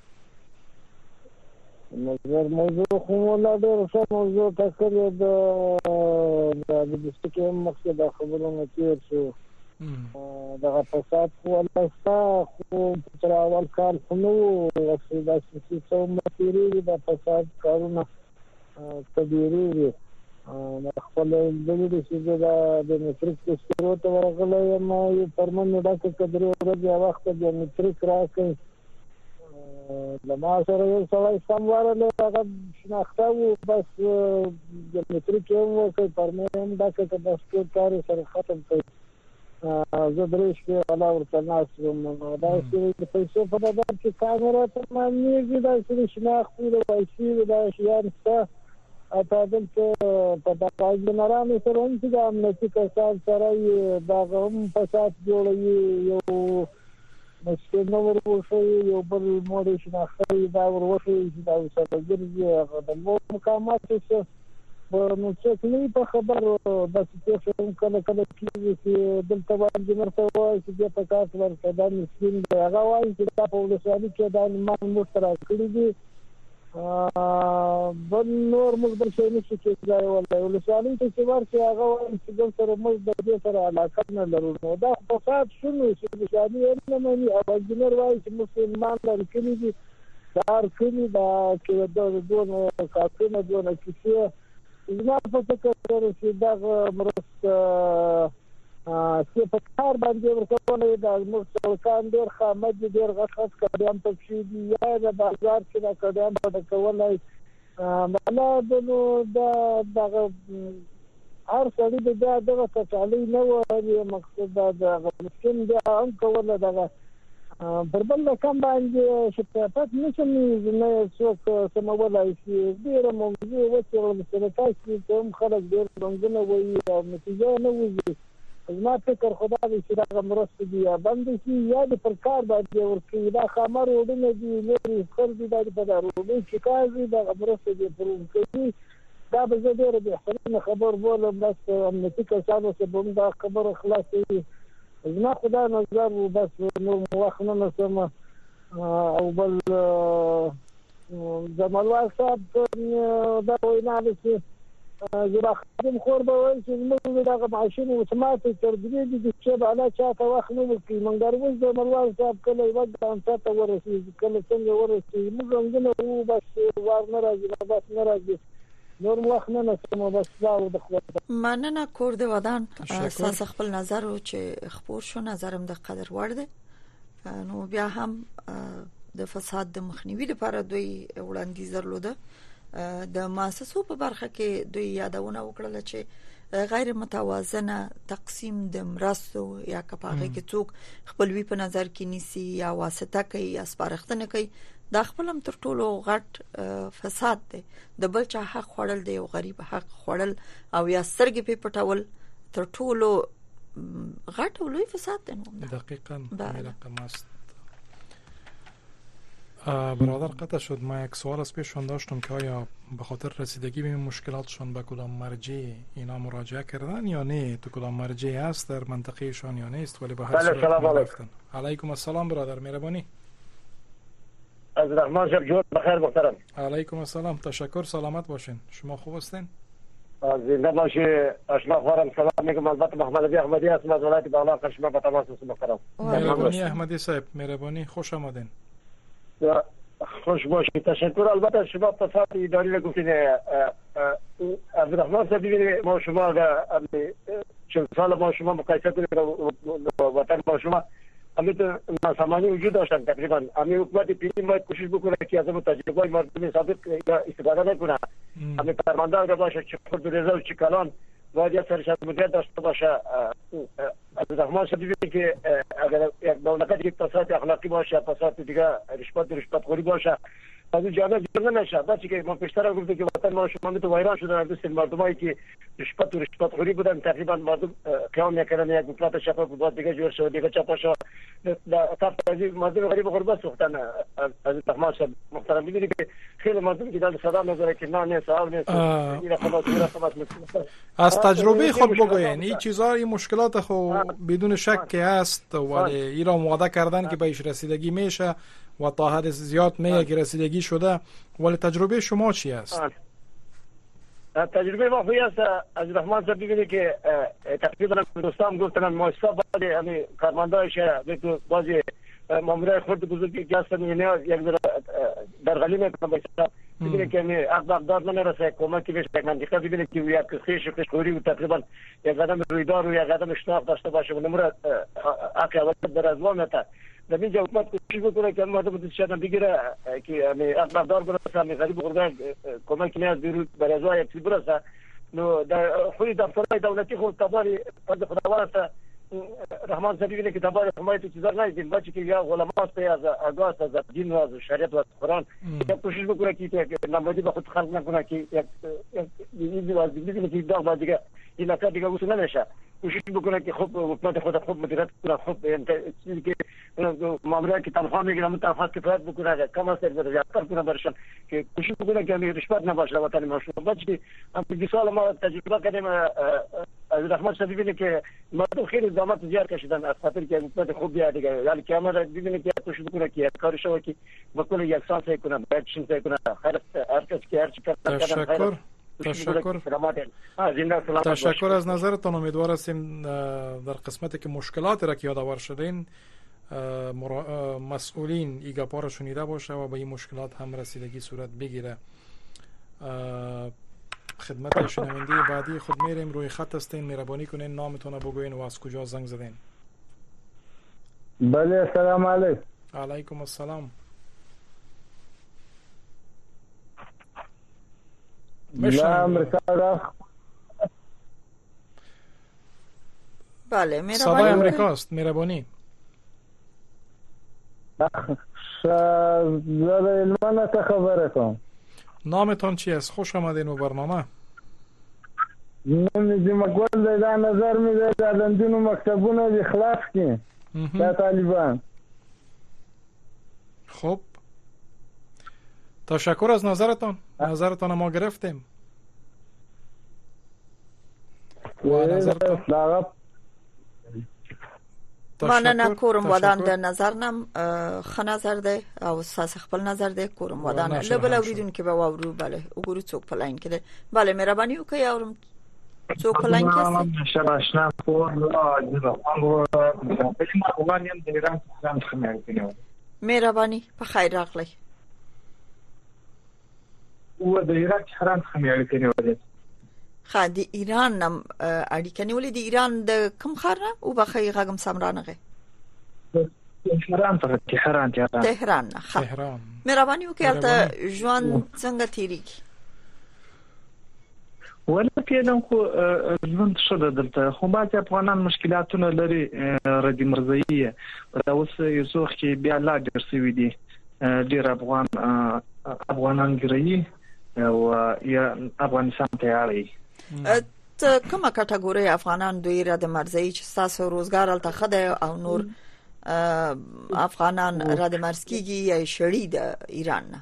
نظر موضوع خو ولا ډېر ښه موضوع تکرې د د دستکې مقصد د خبرونو تیر شو. دغه فساد خو ولا خو تر اول کال خو نو د سیاسي څو مسیرې د فساد کارونه کبیرې د خپل دلته چې د میټریک تستورو ته ورغلی ما یو پرمن ډاکټر کډري ورځي وخت د میټریک راکې لما سره یو سړی سموارله هغه شناخته وو بس د میټریک یو کې پرمن ډاکټر د سپور کار سره ختم کړ. زه درېش کې علا ورته ناس وم دا چې د پیسو په بدل کې کامera ته مې دا چې شناخت د پیسې د شیان څخه اته دلته په دغه جنرال سره هم چې د امنیتي کسان سره دا هم فساد جوړوي. یو مشکل نو ورشي یو بل موډ شناخته دا ورشي چې دا سره ګرځي هغه د مقامات څخه نو څه نه په خبر بس چې څنګه کله کله چې دلته باندې مرته وایي چې په تاسو ورته دا مسکین دی هغه وایي چې دا په ولسوالۍ کې دا مان مشترک کړی دي بل نور موږ بل شي نشي کېدای. والله ولسوالۍ ته چې ورته هغه وایي چې دلته موږ د دې سره علاقه نه لرو. نو دا فساد شنو چې ولسوالۍ نه مانی او انجنیر وایي چې مسلمان لري کړي دي دار کړي دا چې د دوه کارونه دوه کیسه زما په فکر چې دا مرسته چې په کار باندې ورکول دا مرسته ډېر خامد ډېر غخص کډیان په شي دي یا د بازار کې دا کډیان په کولای معنا د دا د هر څړي د دا دغه تعالی نه وایي مقصد دا د مسلمان د هم کوله دا پر بل کم باندې چې په پات نشم نه څوک سمولای شي. ډېر موضوع وڅېړل سره تاسو کوم خلک ډېر څنګه وایي او نتیجه نه وځي. زما فکر خدا دې چې دا مرسته دی یا باندې شي یا د پر کار باندې ورکړي دا خمر وډنه دي لري خر دي د بدارو دې چې کار دي دا مرسته دې پرون کوي دا به زه ډېره بهترینه خبر بولم بس امنیتي کسانو څخه به دا خبره خلاصوي. زما خو دا نظر و بس نور مو وخت نه نسم. او بل جمالوال صاحب دا ویناوې چې زه خادم خور به وایي چې زموږ دغه معاشونه اتوماتیک تر درې دي چې به الله چاته وخت نه ورکوي. مګر اوس جمالوال صاحب کله یوه ګانټه ته ورسېږي کله څنګه ورسېږي موږ همدنه وو بس وار نه راځي بس نه راځي نور وخت نه نسم بس دا و د خدای مننه کور د ودان اساس خپل نظر او چې خبر شو نظرم د قدر وړ دی. نو بیا هم د فساد د مخنیوي لپاره دوی وړاندیز درلوده. د مؤسسو په برخه کې دوی یادونه وکړه چې غیر متوازنه تقسیم د مرستو یا کپاغه کې څوک خپلوي په نظر کې نیسي یا واسطه کوي یا سپارښتنه کوي دا خپل هم تر ټولو غټ فساد دی. د بل چا حق خوړل دی او غریب حق خوړل او یا سترګې په پټول تر ټولو غټ او لوی فساد دی. دقیقاً رقم است. برادر قطع شد. ما یک سوال از پیششون داشتم که آیا به خاطر رسیدگی به مشکلاتشون به کدام مرجع اینا مراجعه کردن یا نه؟ تو کدام مرجع هست در منطقهشان یا نیست؟ ولی به هر صورت رفتن. علیکم السلام برادر مهربانی. از رحمان شب جور بخیر محترم. علیکم السلام تشکر سلامت باشین. شما خوب هستین؟ زنده باشی. اشنا خوارم سلام میگم. البته محمد علی احمدی هستم از ولایت بالا شما با تماس هستم محترم. مهربانی احمدی صاحب مهربانی خوش آمدین. خوش باشید تشکر. البته شما فساد اداری رو گفتین عبدالرحمن صاحب ببینید ما شما چند سال ما شما مقایسه کنید وطن ما شما همین ناسامانی وجود داشتن تقریبا. همین حکومت پیشین باید کوشش بکنه که از اون تجربه مردم سابق استفاده نکنه. همین فرمانده اگر باشه چه خود رضا و چه کلان باید یک سرشت مدیریت داشته باشه. عبدالرحمن صاحب ببینید که اگر یک دولت یک فساد اخلاقی باشه فساد دیگه رشوت رشوت خوری باشه از این جامعه جور نمیشه. بچه که ما پیشتر گفتیم که وطن ما شما می تو ویران شدن از دست مردمایی که رشوت و رشوت خوری بودن تقریبا مردم قیام میکردن یک مطلب شفاف بود دیگه جور شد دیگه چپاشا تا از مردم غریب غربت سوختن. از عبدالرحمن صاحب محترم ببینید که خیلی مردم که دل صدا میذاره که نه نه صاحب نیست این خلاص این خلاص از تجربه خود بگوین این چیزا این مشکلات خو بدون شک هست ولی ایران وعده کردن که بهش رسیدگی میشه و تا حد زیاد میگه که رسیدگی شده ولی تجربه شما چی است؟ تجربه ما خوی است. از رحمان صاحب ببینید که تقریبا دوستان گفتن مؤسسه بعد همین کارمندایش به بازی مامورای خود بزرگی که هستن اینا یک در غلی میکنن باشه ببینید که می اقدار نمیرسه کمکی بهش یک منطقه ببینید که یک خیش خیش خوری و تقریبا یک قدم رویدار و یک قدم اشتراک داشته باشه و نمره حق اول در از وام نتا در اینجا حکومت کوشش بکنه که مردم دستشان بگیره که می اقدار برسه می غریب غربا کمک نیاز بیرون برای یک چیز برسه. نو در خودی دفترهای دولتی خود تباری فرد خداوند رحمان صاحب ببینه که تبار حمایت چیزا ندیدیم بچه که یا علماست یا از آگاه از دین و از شریعت و از قرآن یک کوشش بکنه که نمادی به خود خلق نکنه که یک یک از دیگه که داغ بعد دیگه این نکات دیگه وصول نمیشه. کوشش بکنه که خوب حکومت خود خوب مدیریت کنه خوب چیزی که مامورایی که تنخواه میگیرن اون تنخواه کفایت بکنه کم است زیادتر کنه برشان که کوشش بکنه که رشوت نباشه وطن ما شما. بچه که هم دو سال ما تجربه کردیم از رحمان صاحب ببینه که مردم خیلی زحمت زیاد کشیدن از خاطر که حکومت خوب بیاد دیگه یعنی که ما ببینه که کوشش بکنه که کار شو که بکنه یکسان سعی کنه باید چین سعی کنه خیر هر کس که هر چی کردن تشکر تشکر تشکر از نظرتان. امیدوار هستیم در قسمتی که مشکلات را که یادآور شدین مسئولین ایگاپا را شنیده باشه و به این مشکلات هم رسیدگی صورت بگیره. خدمت شنونده بعدی خود میریم. روی خط هستین مهربانی کنین نامتون رو بگوین و از کجا زنگ زدین. بله سلام علیکم. علیکم السلام. بله مهربانی. صدای امریکاست مهربانی. زده من تا خبره کنم. نامتان چی است؟ خوش آمدین به برنامه. نمیدی مقبول ده نظر میده در دندون و مکتبونه دی خلاف کی در طالبان. خب تشکر از نظرتان. نظرتان ما گرفتیم. و نظر لاغه مننه کورم ودان د نظر نم خ نظر ده او ساس خپل نظر ده کورم ودان لبل اوریدونکو به واورو بله وګورو څوک په لاین کې ده bale مهرباني وکړئ اورم څوک په لاین کې څه شباشنا کور لا د هغه په کومه وګانیم د ایران څخه څنګه مهرباني په خیر راغلی و د ایران څخه څنګه اړیکې خا د ایران نم اړیکې نیولې د ایران د کوم خار نه او بخې غږم سمرانغه تهران ته تهران تهران تهران خا مهرباني وکړئ ته ژوند څنګه تیریږي ولکه نن خو ژوند شته دلته خو باید افغانان مشکلاتونه لري ردی مرزیه دا اوس یو څوک چې بیا لا ډیر سوي دي ډیر افغان افغانان ګرایي او یا افغانستان ته اړي ته کومه کټګوري افغانان دوی را د مرزي چې تاسو روزګار الته خده او نور افغانان را د مرزکیږي یا شړې د ایران نه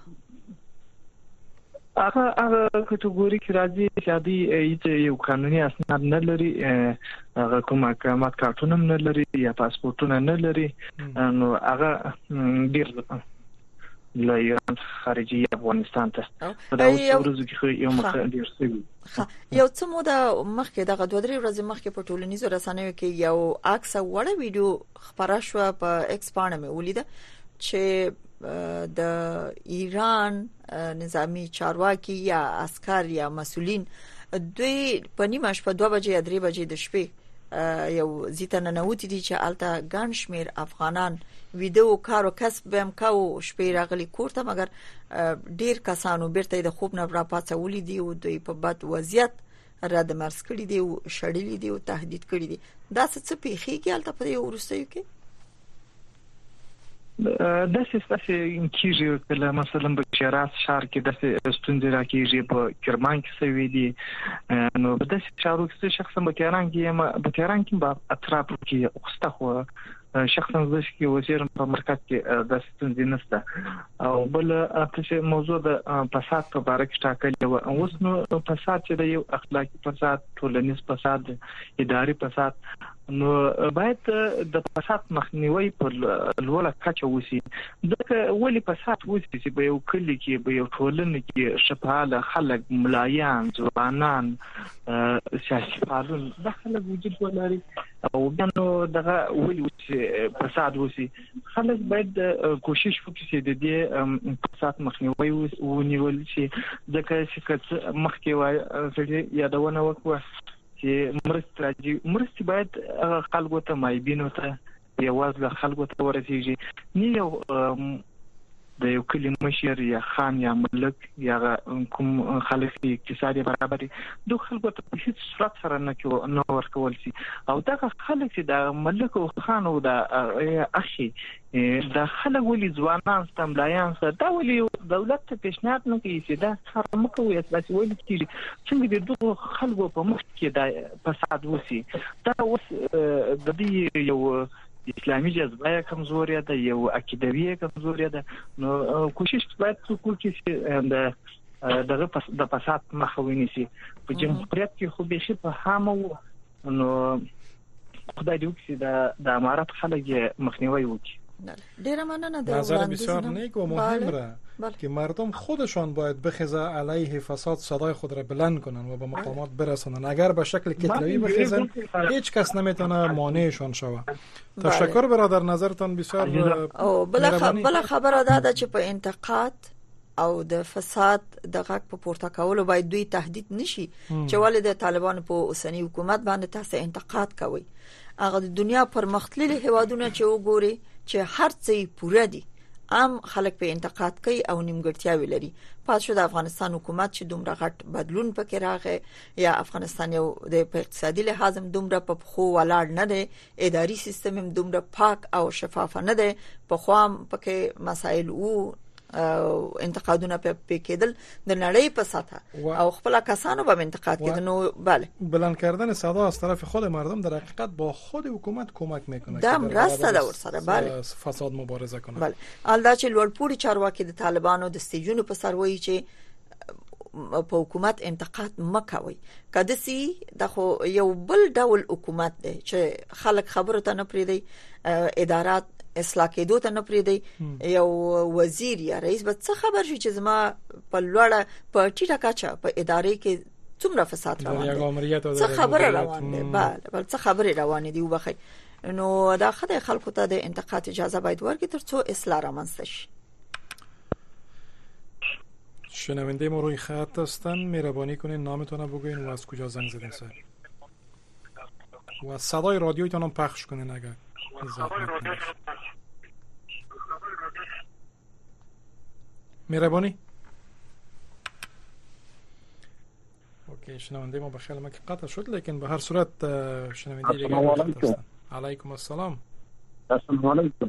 هغه هغه کټګوري کې راځي چې یو قانوني اسناد نه لري هغه کومه کارت کارتونه نه لري یا پاسپورتونه نه لري نو هغه ډیر لا ایران خارجي افغانستان ته دا اوس ورځ کې یو مخ ډیر سوي یو څه موده مخکې دغه دوه درې ورځې مخکې په ټولنیزو رسنیو کې یو عکس وړه ویډیو خبره شو په ایکس باندې مې ولیده چې د ایران نظامی چارواکي یا عسكر یا مسؤلین دوی په نیمه شپه دوه بجې یا درې بجې د شپې یو زیتنه نوتی دي چې الته ګڼ شمیر افغانان ویډیو کارو کسب هم کاو شپې راغلي کوړه مګر ډیر کسانو بیرته د خوب نه را پاتولې دي او دوی په بد وضعیت را د مرز کړي دي او شړلې دي او تهدید کړي دي دا څه پیخي کې الته په ورستیو کې د سیستم کیږي کله مثلا په شراس شهر کې د ستونزې راکېږي په کرمان کې سوي دي نو په داسې چارو کې شخصا په تهران کې په تهران کې په اطراف کې اوسته خو شخصا زه چې وزیر په مرکز کې د ستونزې نشته او بل اته موضوع د فساد په اړه کې ټاکلې و اوس نو فساد چې د یو اخلاقی فساد ټولنیز فساد اداري فساد نو باید د فساد مخنیوي په لوړه کچه وسی دغه ولی فساد وسی چې په یو کلی کې په یو ټولنه کې شفاله خلک ملایان ځوانان سیاسي فعالان داخله وجود ولري او بنو دغه ولی فساد وسی خلک باید کوشش وکړي چې د دې فساد مخنیوي ونیول شي ځکه چې مخکې وایي یادونه وکړه چې مرستې راځي مرستې باید خلکو ته مایبینو ته یوازې خلکو ته ورسیږي نه یو د یو کلی مشر یا خان یا ملک یا کوم خلک اقتصادي برابرۍ دوه خلکو ته په هیڅ صورت سره نه ورکول شي او دا خلک چې د ملک او خان او د اخی د خلک ولې ځوانان ستملایان سره دا ولې دولت ته پیشنهاد نه کوي چې دا کار مکوي اساسي ولې کیږي څنګه د دوه خلکو په مخ کې دا فساد وسی دا اوس د دې یو اسلامي جذبه کمزوري ده یو عقیدوي کمزوري ده نو کوشش باید وکړو چې د دغه د فساد مخاوینه شي په جمهوریت کې خو به شي په هامو نو خدای دې وکړي د د امارات خلک مخنیوي وکړي ډیر مننه د نظر بسیار نیک و مهم را که مردم خودشان باید بخیزه علیه فساد صدای خود را بلند کنن و به مقامات برسونن اگر به شکل کتلوی بخیزن هیچ کس نمیتونه مانعشان شوه تشکر برادر نظرتان بسیار او بل خبره ده چې په انتقاد او د فساد د غږ په پورته کولو باید دوی تهدید نشي چې ولې د طالبان په اوسنی حکومت باندې تاسو انتقاد کوي هغه د دنیا پرمختللي هیوادونه چې وګوري چې هر څه پوره دي عام خلک په انتقاد کوي او نیمګړتیاوي لري پاتې د افغانستان حکومت چې دومره غټ بدلون پکې راغی یا افغانستان یو د اقتصادي لحاظ دومره په خو ولاړ نه دی اداري سیستم هم دومره پاک او شفاف نه دی په خو پکې مسائل او انتقادونه په کېدل د نړۍ په سطح او خپل کسانو به انتقاد کېدل نو بله بلند کردن صدا از طرف خود مردم در حقیقت با خود حکومت کمک میکنه که راسته دا ورسره بله فساد مبارزه کنه بله الدا چې لوړپوړي چارواکي د طالبانو د استیجونو په سر وایي چې په حکومت انتقاد مکوي. کله چې د خو یو بل ډول حکومت دی چې خلک خبره ته نه پریدي، ادارات اصلاح کېدو ته نه پریدي، یو وزیر یا رئیس به څه خبر شي چې زما په لوړه په ټیټه کچه په ادارې کې څومره فساد روان دي، څه خبره روان دي، بل بل څه خبره روان دي وبخي. نو دا خدای خلکو ته د انتقاد اجازه باید ورکړي ترڅو اصلاح رامنځته شي. شنونده ما روی خط هستن، مهربانی کنین نامتون رو بگوین و از کجا زنگ زدین سر و صدای رادیویتون هم پخش کنین اگر مهربانی. اوکی، شنونده ما بخیال ما که قطع شد، لیکن به هر صورت شنونده دیگه هستن. علیکم السلام. السلام علیکم.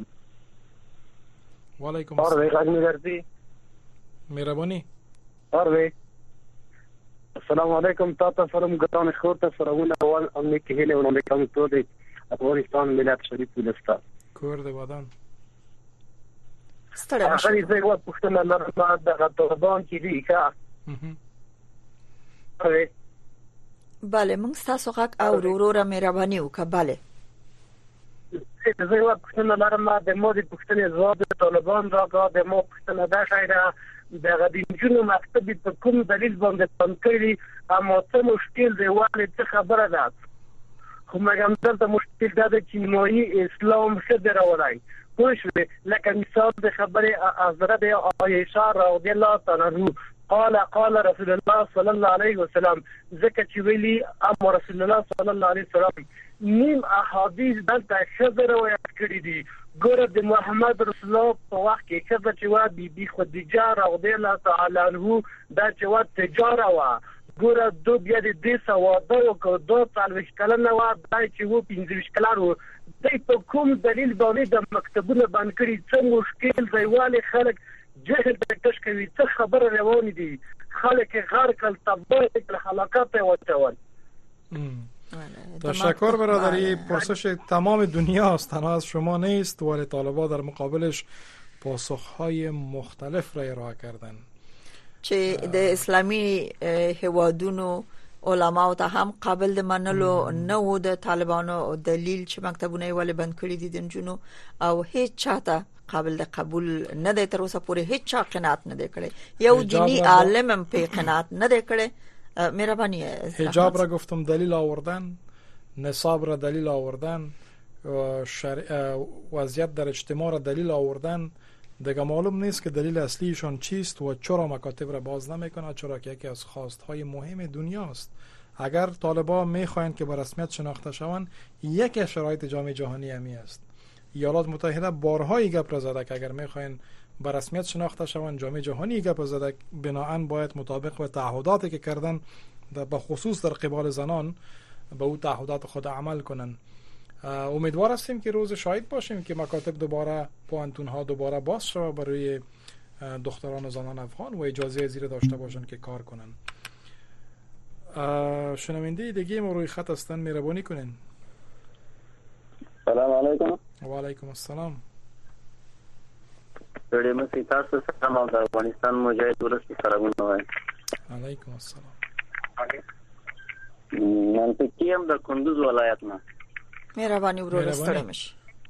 و علیکم السلام. مهربانی. آره. السلام علیکم. تاسو سره مګران خورته سرهونه اول امنیت کې هله ولې کوم ته د افغانستان ملت شریف ولستا کور د ودان ستړي هغه یې زه پښتنه لرم د طالبان کې دی ښه. اره. bale موږ تاسو غږ او وروره مهرباني وکړه. bale زه یو پښتنه لرم د مو د پښتنې زواد طالبان راغله د مو پښتنه دا شایده د غدینجونو مکتب په کوم دلیل باندې پم کړی، اما څه مشکل دی والي څه خبره ده. خو مګم دلته مشکل دا دی چې نوې اسلام څه دراولای پوښتنه لکه مثال د خبره حضرت عائشہ رضی الله تعالی عنها قال قال رسول الله صلی الله علیه وسلم ذکر چې ویلي امر رسول الله صلی الله علیه وسلم نیم احادیث دلته شذ روایت کړی دي. ګوره د محمد رسول الله په وخت کې چې چې وا بي بي خدیجه رضی الله تعالی عنها دا چې وا تجاره وا ګوره دو بیا د دې سواده او کو دو څلويش کلنه وا دای چې وو پنځه کلن وو د په کوم دلیل باندې د مکتبونو باندې کړی څه مشکل دی والي خلک جهل تکش کوي څه خبره روان دي خلک غیر کل تبع الحلقات وتول. تشکر برادری. پرسش تمام دنیا است، تنها از شما نیست. ولی طالبان در مقابلش پاسخهای مختلف را ارائه کردن چې د اسلامی هوادونو علماء ته هم قابل د منلو نه و د طالبانو دلیل چې مکتبونه ولې بند کړی دي دنجونو او هیڅ چاته قابل د قبول نه دی، تر اوسه پورې هیڅ چا قناعت نه دی کړی، یو دینی عالم هم په قناعت نه دی کړی. مهربانی. حجاب را گفتم دلیل آوردن، نصاب را دلیل آوردن، شرع... وضعیت در اجتماع را دلیل آوردن. دیگه معلوم نیست که دلیل اصلیشون چیست و چرا مکاتب را باز نمیکنه، چرا که یکی از خواستهای مهم دنیاست. اگر طالبان میخواین که به رسمیت شناخته شوند، یک از شرایط جامعه جهانی همی است. ایالات متحده بارها گپ را زده که اگر میخواین به رسمیت شناخته شوند، جامعه جهانی گپ زده بناهن باید مطابق به تعهداتی که کردن به خصوص در قبال زنان به او تعهدات خود عمل کنن. امیدوار هستیم که روز شاهد باشیم که مکاتب دوباره پوانتون ها دوباره باز شود برای دختران و زنان افغان و اجازه زیر داشته باشن که کار کنن. شنونده دیگه ما روی خط هستن، مهربانی کنین. سلام علیکم. و علیکم السلام. ډېر مې تاسو سره د افغانستان مجاهد ورسې سره ونه علیکم السلام. نن ته کیم د کندوز ولایت نه. مهرباني ورور ستړی مش.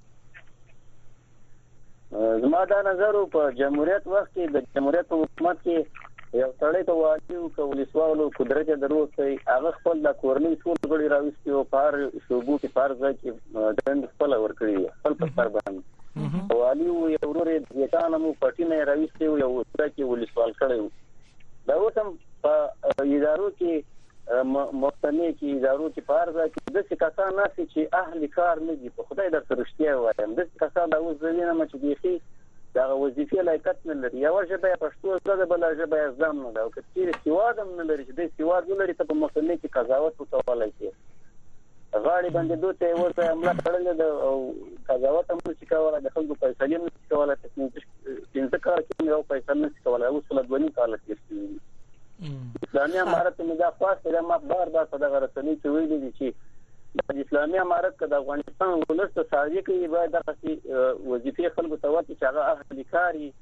زما دا نظر په جمهوریت وخت کې د جمهوریت حکومت کې یو سړی ته واجب کولی سوالو قدرت دروي هغه خپل د کورنۍ ټول غړي راوستي او پار شوبو کې فرض کې دند خپل ور کړی خپل پر باندې والی یو ورور یې ځانه مو پټینه راوستي یو څه کې ولې سوال کړو. دا اوسم په ادارو کې مختنه کې ادارو کې فرض کې د څه کسان ناسي چې اهل کار نه دي. په خدای در سرشتیا وایم د څه کسان دا اوس زوینه مچ دی دا وظیفه لایقت نه لري. یو ژبه پښتو زده بل ژبه ځم نه دا او کثیر سوادم نه لري چې د سواد لري ته په مختنه کې قضاوت وکولای شي. غاړي باندې دوته ورته عمله کړل او قضاوت هم چې کوله د خلکو فیصله نه کوله څنګه کار کوي او فیصله نه کوله اوس له دونی کال کې اسلامي امارت نه دا خاصه د ما بار بار په دغه رسنۍ کې ویلي دي چې د اسلامي امارت کې د افغانستان ولست سازي کوي باید دغه وظیفه خلکو ته ورته چې هغه اهل کاری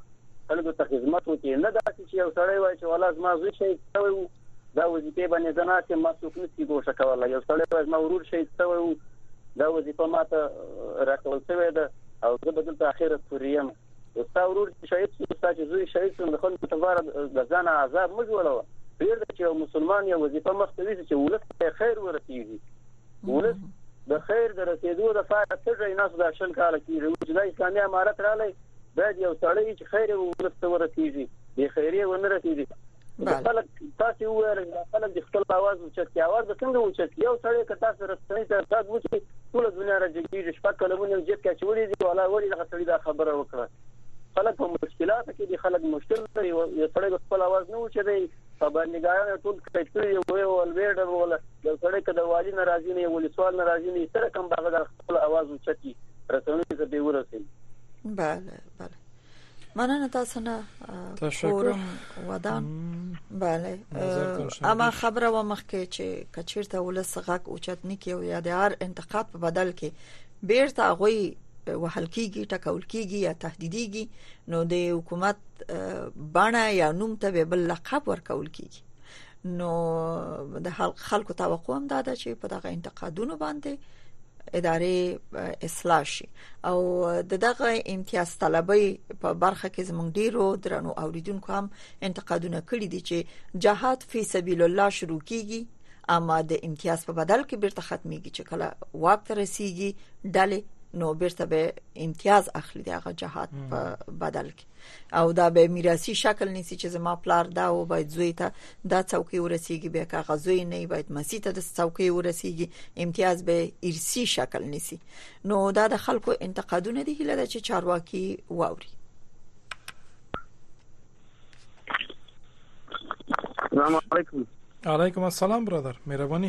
خلکو ته خدمت وکړي، نه دا چې یو سړی وایي چې والله زما زوی شهید شوی و دا وظیفې باندې زه ناست یم ما څوک نشي ګوښه کولی، یو سړی وایي زما ورور شهید شوی و دا وظیفه ماته راکول شوې ده او زه به دلته اخره پورې یم. ستا ورور شهید شو، ستا چې زوی شهید شو، د خلکو لپاره د ځانه عذاب مه جوړوه. پرېږده چې یو مسلمان یو وظیفه مخته ویسي چې ولس ته خیر ورسېږي. ولس د خیر د رسېدو دپاره تږی ناست دا شل کاله کېږي چې دا اسلامي امارت رالی باید یو سړی چې خیر ولس ته ورسېږي، بې خیرې ونه رسېږي. خلک تاسې وویل خلک د خپل اواز اوچت کړي، اواز به څنګه اوچت کړي؟ یو سړی که تاسو رسنۍ ته غږ وکړي ټوله دنیا راجګېږي، شپږ قلمونه یې جیب کې اچولي دي، والله ولې دغه سړي دا خبره وکړه. خلک په مشکلاتو کې دي، خلک مشکل لري، یو سړی به خپل اواز نه اوچتوي، خبرنګاران ټول قید کړي وایي ولویډر ولا یو سړی که د والي نه راځي نه ولسوال نه راځي نه سره کوم هغه د خپل اواز اوچت کړي رسنۍ ته به ورسېږي. بله بله مننه تاسو نه فورم ودان. بله اما خبره و مخکې چې کچیرته ولس غږ اوچت نکي او یا د هر انتقاد په بدل کې بیرته غوي وهل کیږي، ټکول کیږي یا تهدیديږي، نو د حکومت باندې یا نوم ته به بل لقب ورکول کیږي. نو د خلکو توقع هم ده چې په دغه انتقادونو باندې ادارې اصلاح شي او دغه امتیاز طلبي په برخه کې زمونږ ډیرو درنو اوریدونکو هم انتقادونه کړي دي چې جهاد فی سبیل الله شروع کیږي اما د امتیاز په بدل کې بیرته ختميږي، چې کله وخت رسیږي ډلې نو بیرته به امتیاز اخلي دغه جهاد په بدل کې او دا به میراثي شکل نیسي چې زما پلار دا او باید زوی ته دا څوکۍ ورسیږي، به که زوی نه باید مسیح ته د څوکۍ ورسیږي، امتیاز به ارثي شکل نیسي. نو دا د خلکو انتقادونه دي، هیله ده چې چارواکي واوري. السلام علیکم. علیکم السلام برادر، مهرباني.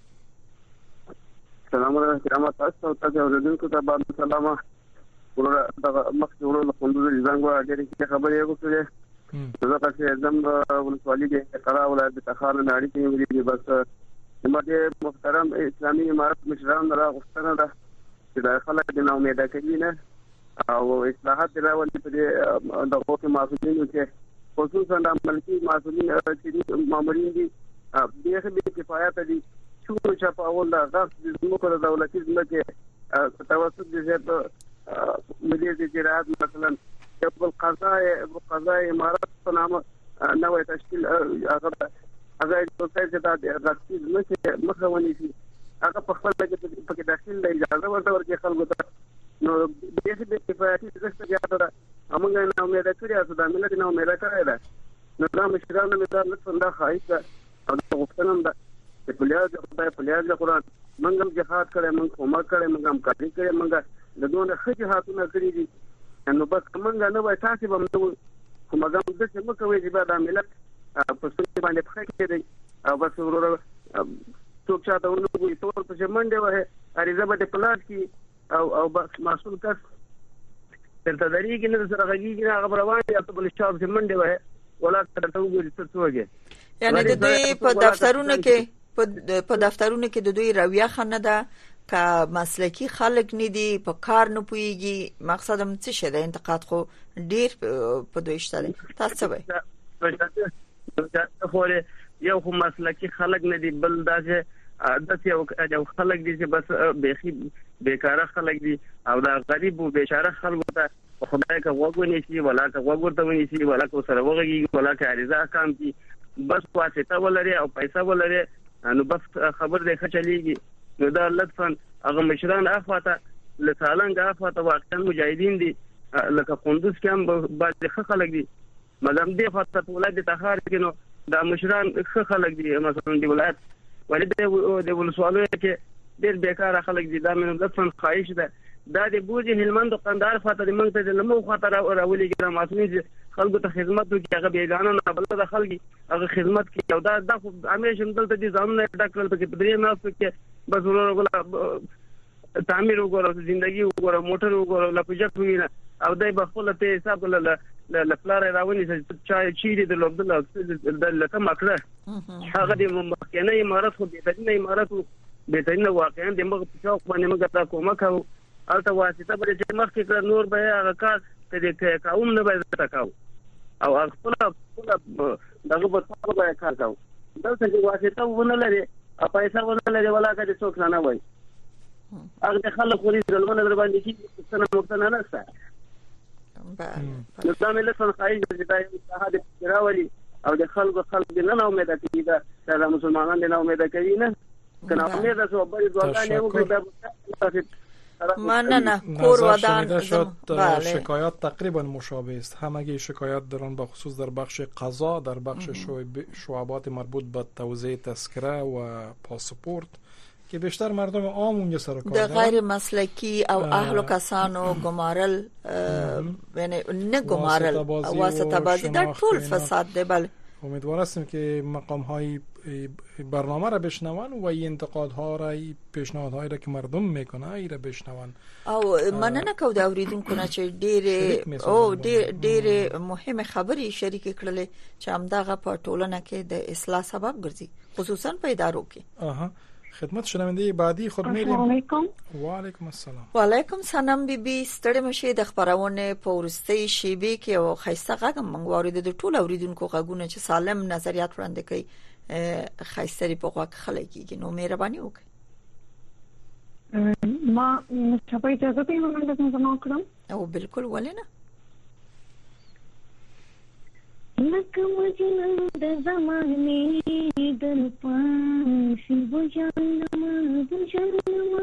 سلام علیکم تاسو ته اوریدونکو ته بعد سلام. ورته دا مخکې ورته کوم ځای څنګه اړیکې کې خبرې وکړې زه تاسو زم ولسوالۍ کې قرار ولایت تخار نه اړیکې ویلې بس زموږ محترم اسلامي امارت مشران راغښتنه ده چې د خلک د نو امیده کوي نه او اصلاحات راولي په د حکومت مسؤلینو کې خصوصا د ملکی مسؤلین چې مامورین دي دغه به کفایت دي چې چې په اول دا غاښ د زموږ د دولتي ځمکه توسط د زیات مدیر تجارت مثلا یو قضای قضای امارات په نامه نوې تشکیل هغه هغه د سیاست د راتلونکي ځمکه مخاوني شي هغه په خپل کې په کې داخل د اجازه ورته ورکړي خلکو ته نو دغه د کفایتي څه زیاته ده موږ نه امید کړی چې دا ملت نه امید کړی ده نو دا مشرانو مدار لطفا دا خایسته او د غوښتنم ده چې په لحاظ د خدای په لحاظ د قرآن موږ هم جهاد کړی موږ کومک کړی موږ هم کاری کړی موږ د دوه خځې هاتونه کړی دي نو بس موږ نه وای تاسو به موږ کومه د څه مو کوي چې دا ملت په څه باندې ښه کېږي او بس ورور څوک چاته ونوي ټول په منډه وه اړیزه به پلاټ کی او او بس مسؤل کس ترته دریږي نه سره غږیږي هغه روان دي په بل شاب په منډه وه ولا ترته وګوري څه څوګي یعنی د دوی په دفترونو کې په دفترونو کې د دوی رویه خنه ده که مسلکی خلک نه دي په کار نه پويږي. مقصدم څه شه د انتقاد خو ډیر په دوی شته تاسو به خو یو خو مسلکی خلک نه دي بل داسې داسې یو خلک دي چې بس بيخي بیکاره خلک دي او دا غریب او بیچاره خلک ته خدای کا وګونی شي ولا کا وګورته ونی شي ولا کو سره وګږي ولا کا عریضه کام دي بس واسطه ولري او پیسې ولري نو بس خبر دی خچلېږي نو دا لطفا هغه مشران اخواته لسالنګ اخواته واقعا مجاهدین دي لکه قندوز کې هم بعض خلک دي مدام دی خاطر په ولایت تخار کې نو دا مشران خلک دي مثلا دی ولایت ولید د ولسوالۍ کې ډېر بیکاره خلک دي دا من لطفا خواهش ده دا د بوجي هلمند قندار خاطر موږ ته د لمو خاطر راولي ګرام اسمي خلکو ته خدمت وکړي هغه بیگانه نه بل د خلک هغه خدمت کوي او دا د همیشه دلته دي ځانونه ډاکټر ته په دې نه کې بس ورغلا تعمیر وګورو ژوندۍ وګورو موټر وګورو لا پروجیکټ وینه او دای په خپل ته حساب ل ل پلار راونی چې چا چیرې د لوبدل د لکه مکړه هغه د مخکنه امارات خو د دې امارات به تنه واقعا د موږ په څوک باندې موږ تا کومه کوو البته واسطه به چې مخکې کړ نور به هغه کار ته د قوم نه به تکاو او خپل خپل دغه په څه به کار کاوه دا چې واسطه ونه لري او پیسې ونه لري ولا که څوک نه وای هغه خلک خوري ظلمونه در باندې چې څنګه مقتنع نه ښه نو دا ملت خلای چې دا اتحاد راولي او د خلکو خلک نه نو امید کوي دا د مسلمانانو نه امید کوي نه کنه امید ده سو بری دوستانه وګړي مننه کور ودان شکایات تقریبا مشابه است. همگی شکایات دارن به خصوص در بخش قضا، در بخش شعبات مربوط به توزیع تذکره و پاسپورت که بیشتر مردم عام اونجا سر کار دارن. غیر مسلکی او اهل و کسانو گمارل یعنی نه گمارل واسطه بازی در طول فساد ده. بله امیدوار هستیم که مقام های برنامه را بشنون و این انتقادها را پیشنهادهایی را که مردم میکنه ای را بشنون. او مننه کو دا اوریدونکو نه چې ډېر او ډېر ډېر مهمه خبري شریک کړلې چې همدغه په ټولنه کې د اصلاح سبب ګرځي خصوصا په ادارو کې. اها خدمت شنونده بعدی خود میریم. السلام علیکم. و علیکم السلام. و علیکم سلام بی بی ستړي مشه د خبرونه په ورستۍ شیبې کې او خیسته غږم منغوارید د ټول اوریدونکو غږونه چې سالم نظریات وړاندې کوي خیسته په غوږ خلکیږي نو مهرباني وکړئ. ما مشابه اجازه به من لازم زما کړم او بالکل ولنه لکه مجنون د زمانه دل پاس بوجانم بوجانم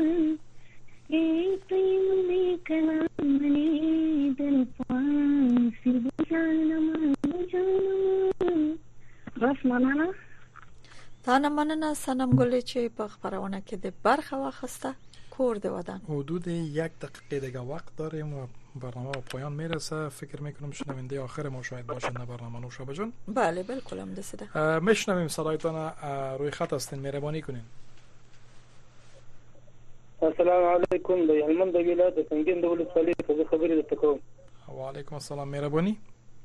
ای تیم کلام دل پاس بوجانم بوجانم بس مننه. تانه مننه سنم ګلې چې په خبرونه کې د برخه واخسته کور دی ودان. حدود یک دقیقه دیگه وقت داریم و برنامه به پایان میرسه. فکر میکنم شنونده آخر ما شاید باشه نه برنامه نوشابه جان. بله بالکل هم دسته. میشنویم صدایتان روی خط هستین مهربانی کنین. السلام علیکم د هلمند ولایت د سنگین د ولسوالۍ په خبرې د تکوم. و علیکم السلام مهربانی.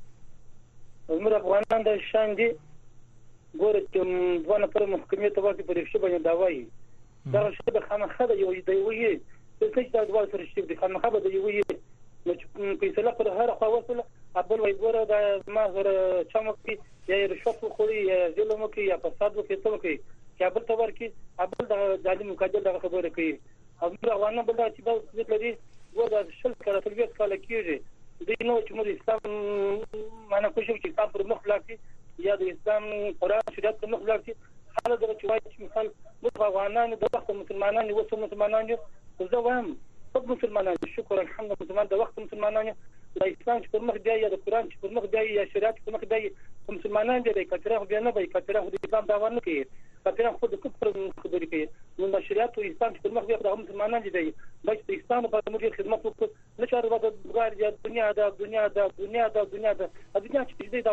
زموږ افغانان د شان دي ګوره چې ځوانه پر محکمې ته ورته پرېښه باندې داوایي دا شی به خامخا د یو دی وی د څه د دوه سره شي د خامخا به دی وی نو چې فیصله پر هر خوا وصله ابل وای ګوره د ما سره چمکي یا رشوت خوري یا ظلم کوي یا فساد کوي څه کوي چې ابل تور کې ابل د ظالم مقدر دغه خبره کوي او افغانان بل چې د دې لري ګوره شل کړه تل ویس کاله کېږي د نو چې موږ اسلام معنا کوشش چې تاسو پر مخ لاکي یا د اسلام قرآن شریعت په مخ لاکي حاله د چوای چې مثال موږ افغانان د وخت مسلمانان او څو مسلمانان یو زه وایم ټول مسلمانان شکر الحمد مسلمان د وخت مسلمانان د اسلام پر مخ دی یا د قرآن پر مخ دی یا شریعت پر مخ دی مسلمانان دي کتره بیا نه وي کتره د اسلام دا ونه کوي کتره خود د کفر خبرې کوي نو د شریعت او اسلام پر مخ دی د مسلمانان دي بچ د اسلام په موږ خدمت وکړو نه چاره د بغیر د دنیا د دنیا د دنیا د دنیا د دنیا چې دې دا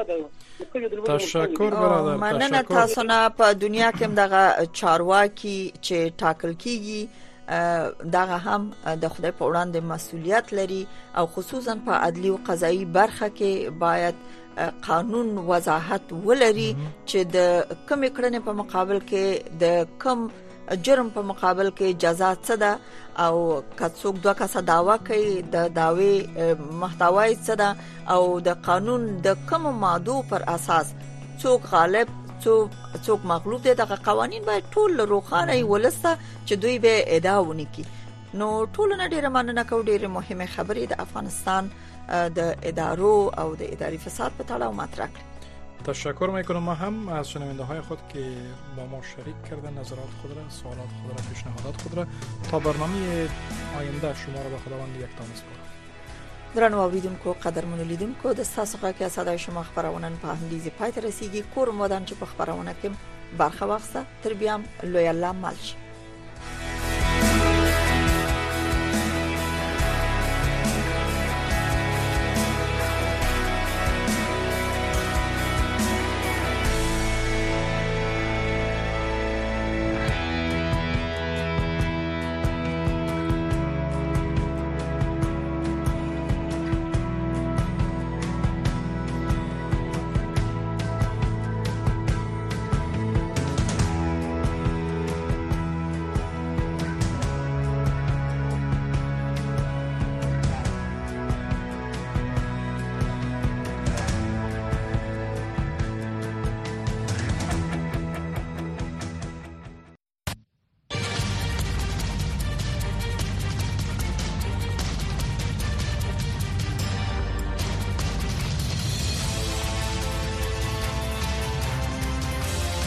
څه ده تشکر برادر. مننه تاسو نه په دنیا کې دغه چارواکي چې ټاکل کیږي دغه هم د خدای په وړاندې مسؤلیت لري او خصوصا په عدلی او قضایي برخه کې باید قانون وضاحت ولري چې د کم کړنې په مقابل کې د کم جرم په مقابل کې جزا څه ده او کڅوک دوه کسه داوا کوي د داوی محتوای څه ده او د قانون د کم ماده پر اساس څوک غالب څوک څوک مغلوب دي. دغه قوانين باید ټول روخانه ولسته چې دوی به ادعا ونکي. نو ټول نه ډیره مننه کوم ډیره مهمه خبرې د افغانستان د ادارو او د اداري فساد په تړاو مطرح کړ. تشکر میکنم ما هم از شنونده های خود که با ما شریک کردن نظرات خود را سوالات خود را پیشنهادات خود را تا برنامه آینده شما را به خداوند یکتا میسپارم. درنو اوریدونکو قدرمن لیدونکو د تاسو خوا کې صداي شما خبرونه په هندیزي پای ته رسیدي کور مودان چې په خبرونه کې برخه واخسته تر بیا لوی الله مالش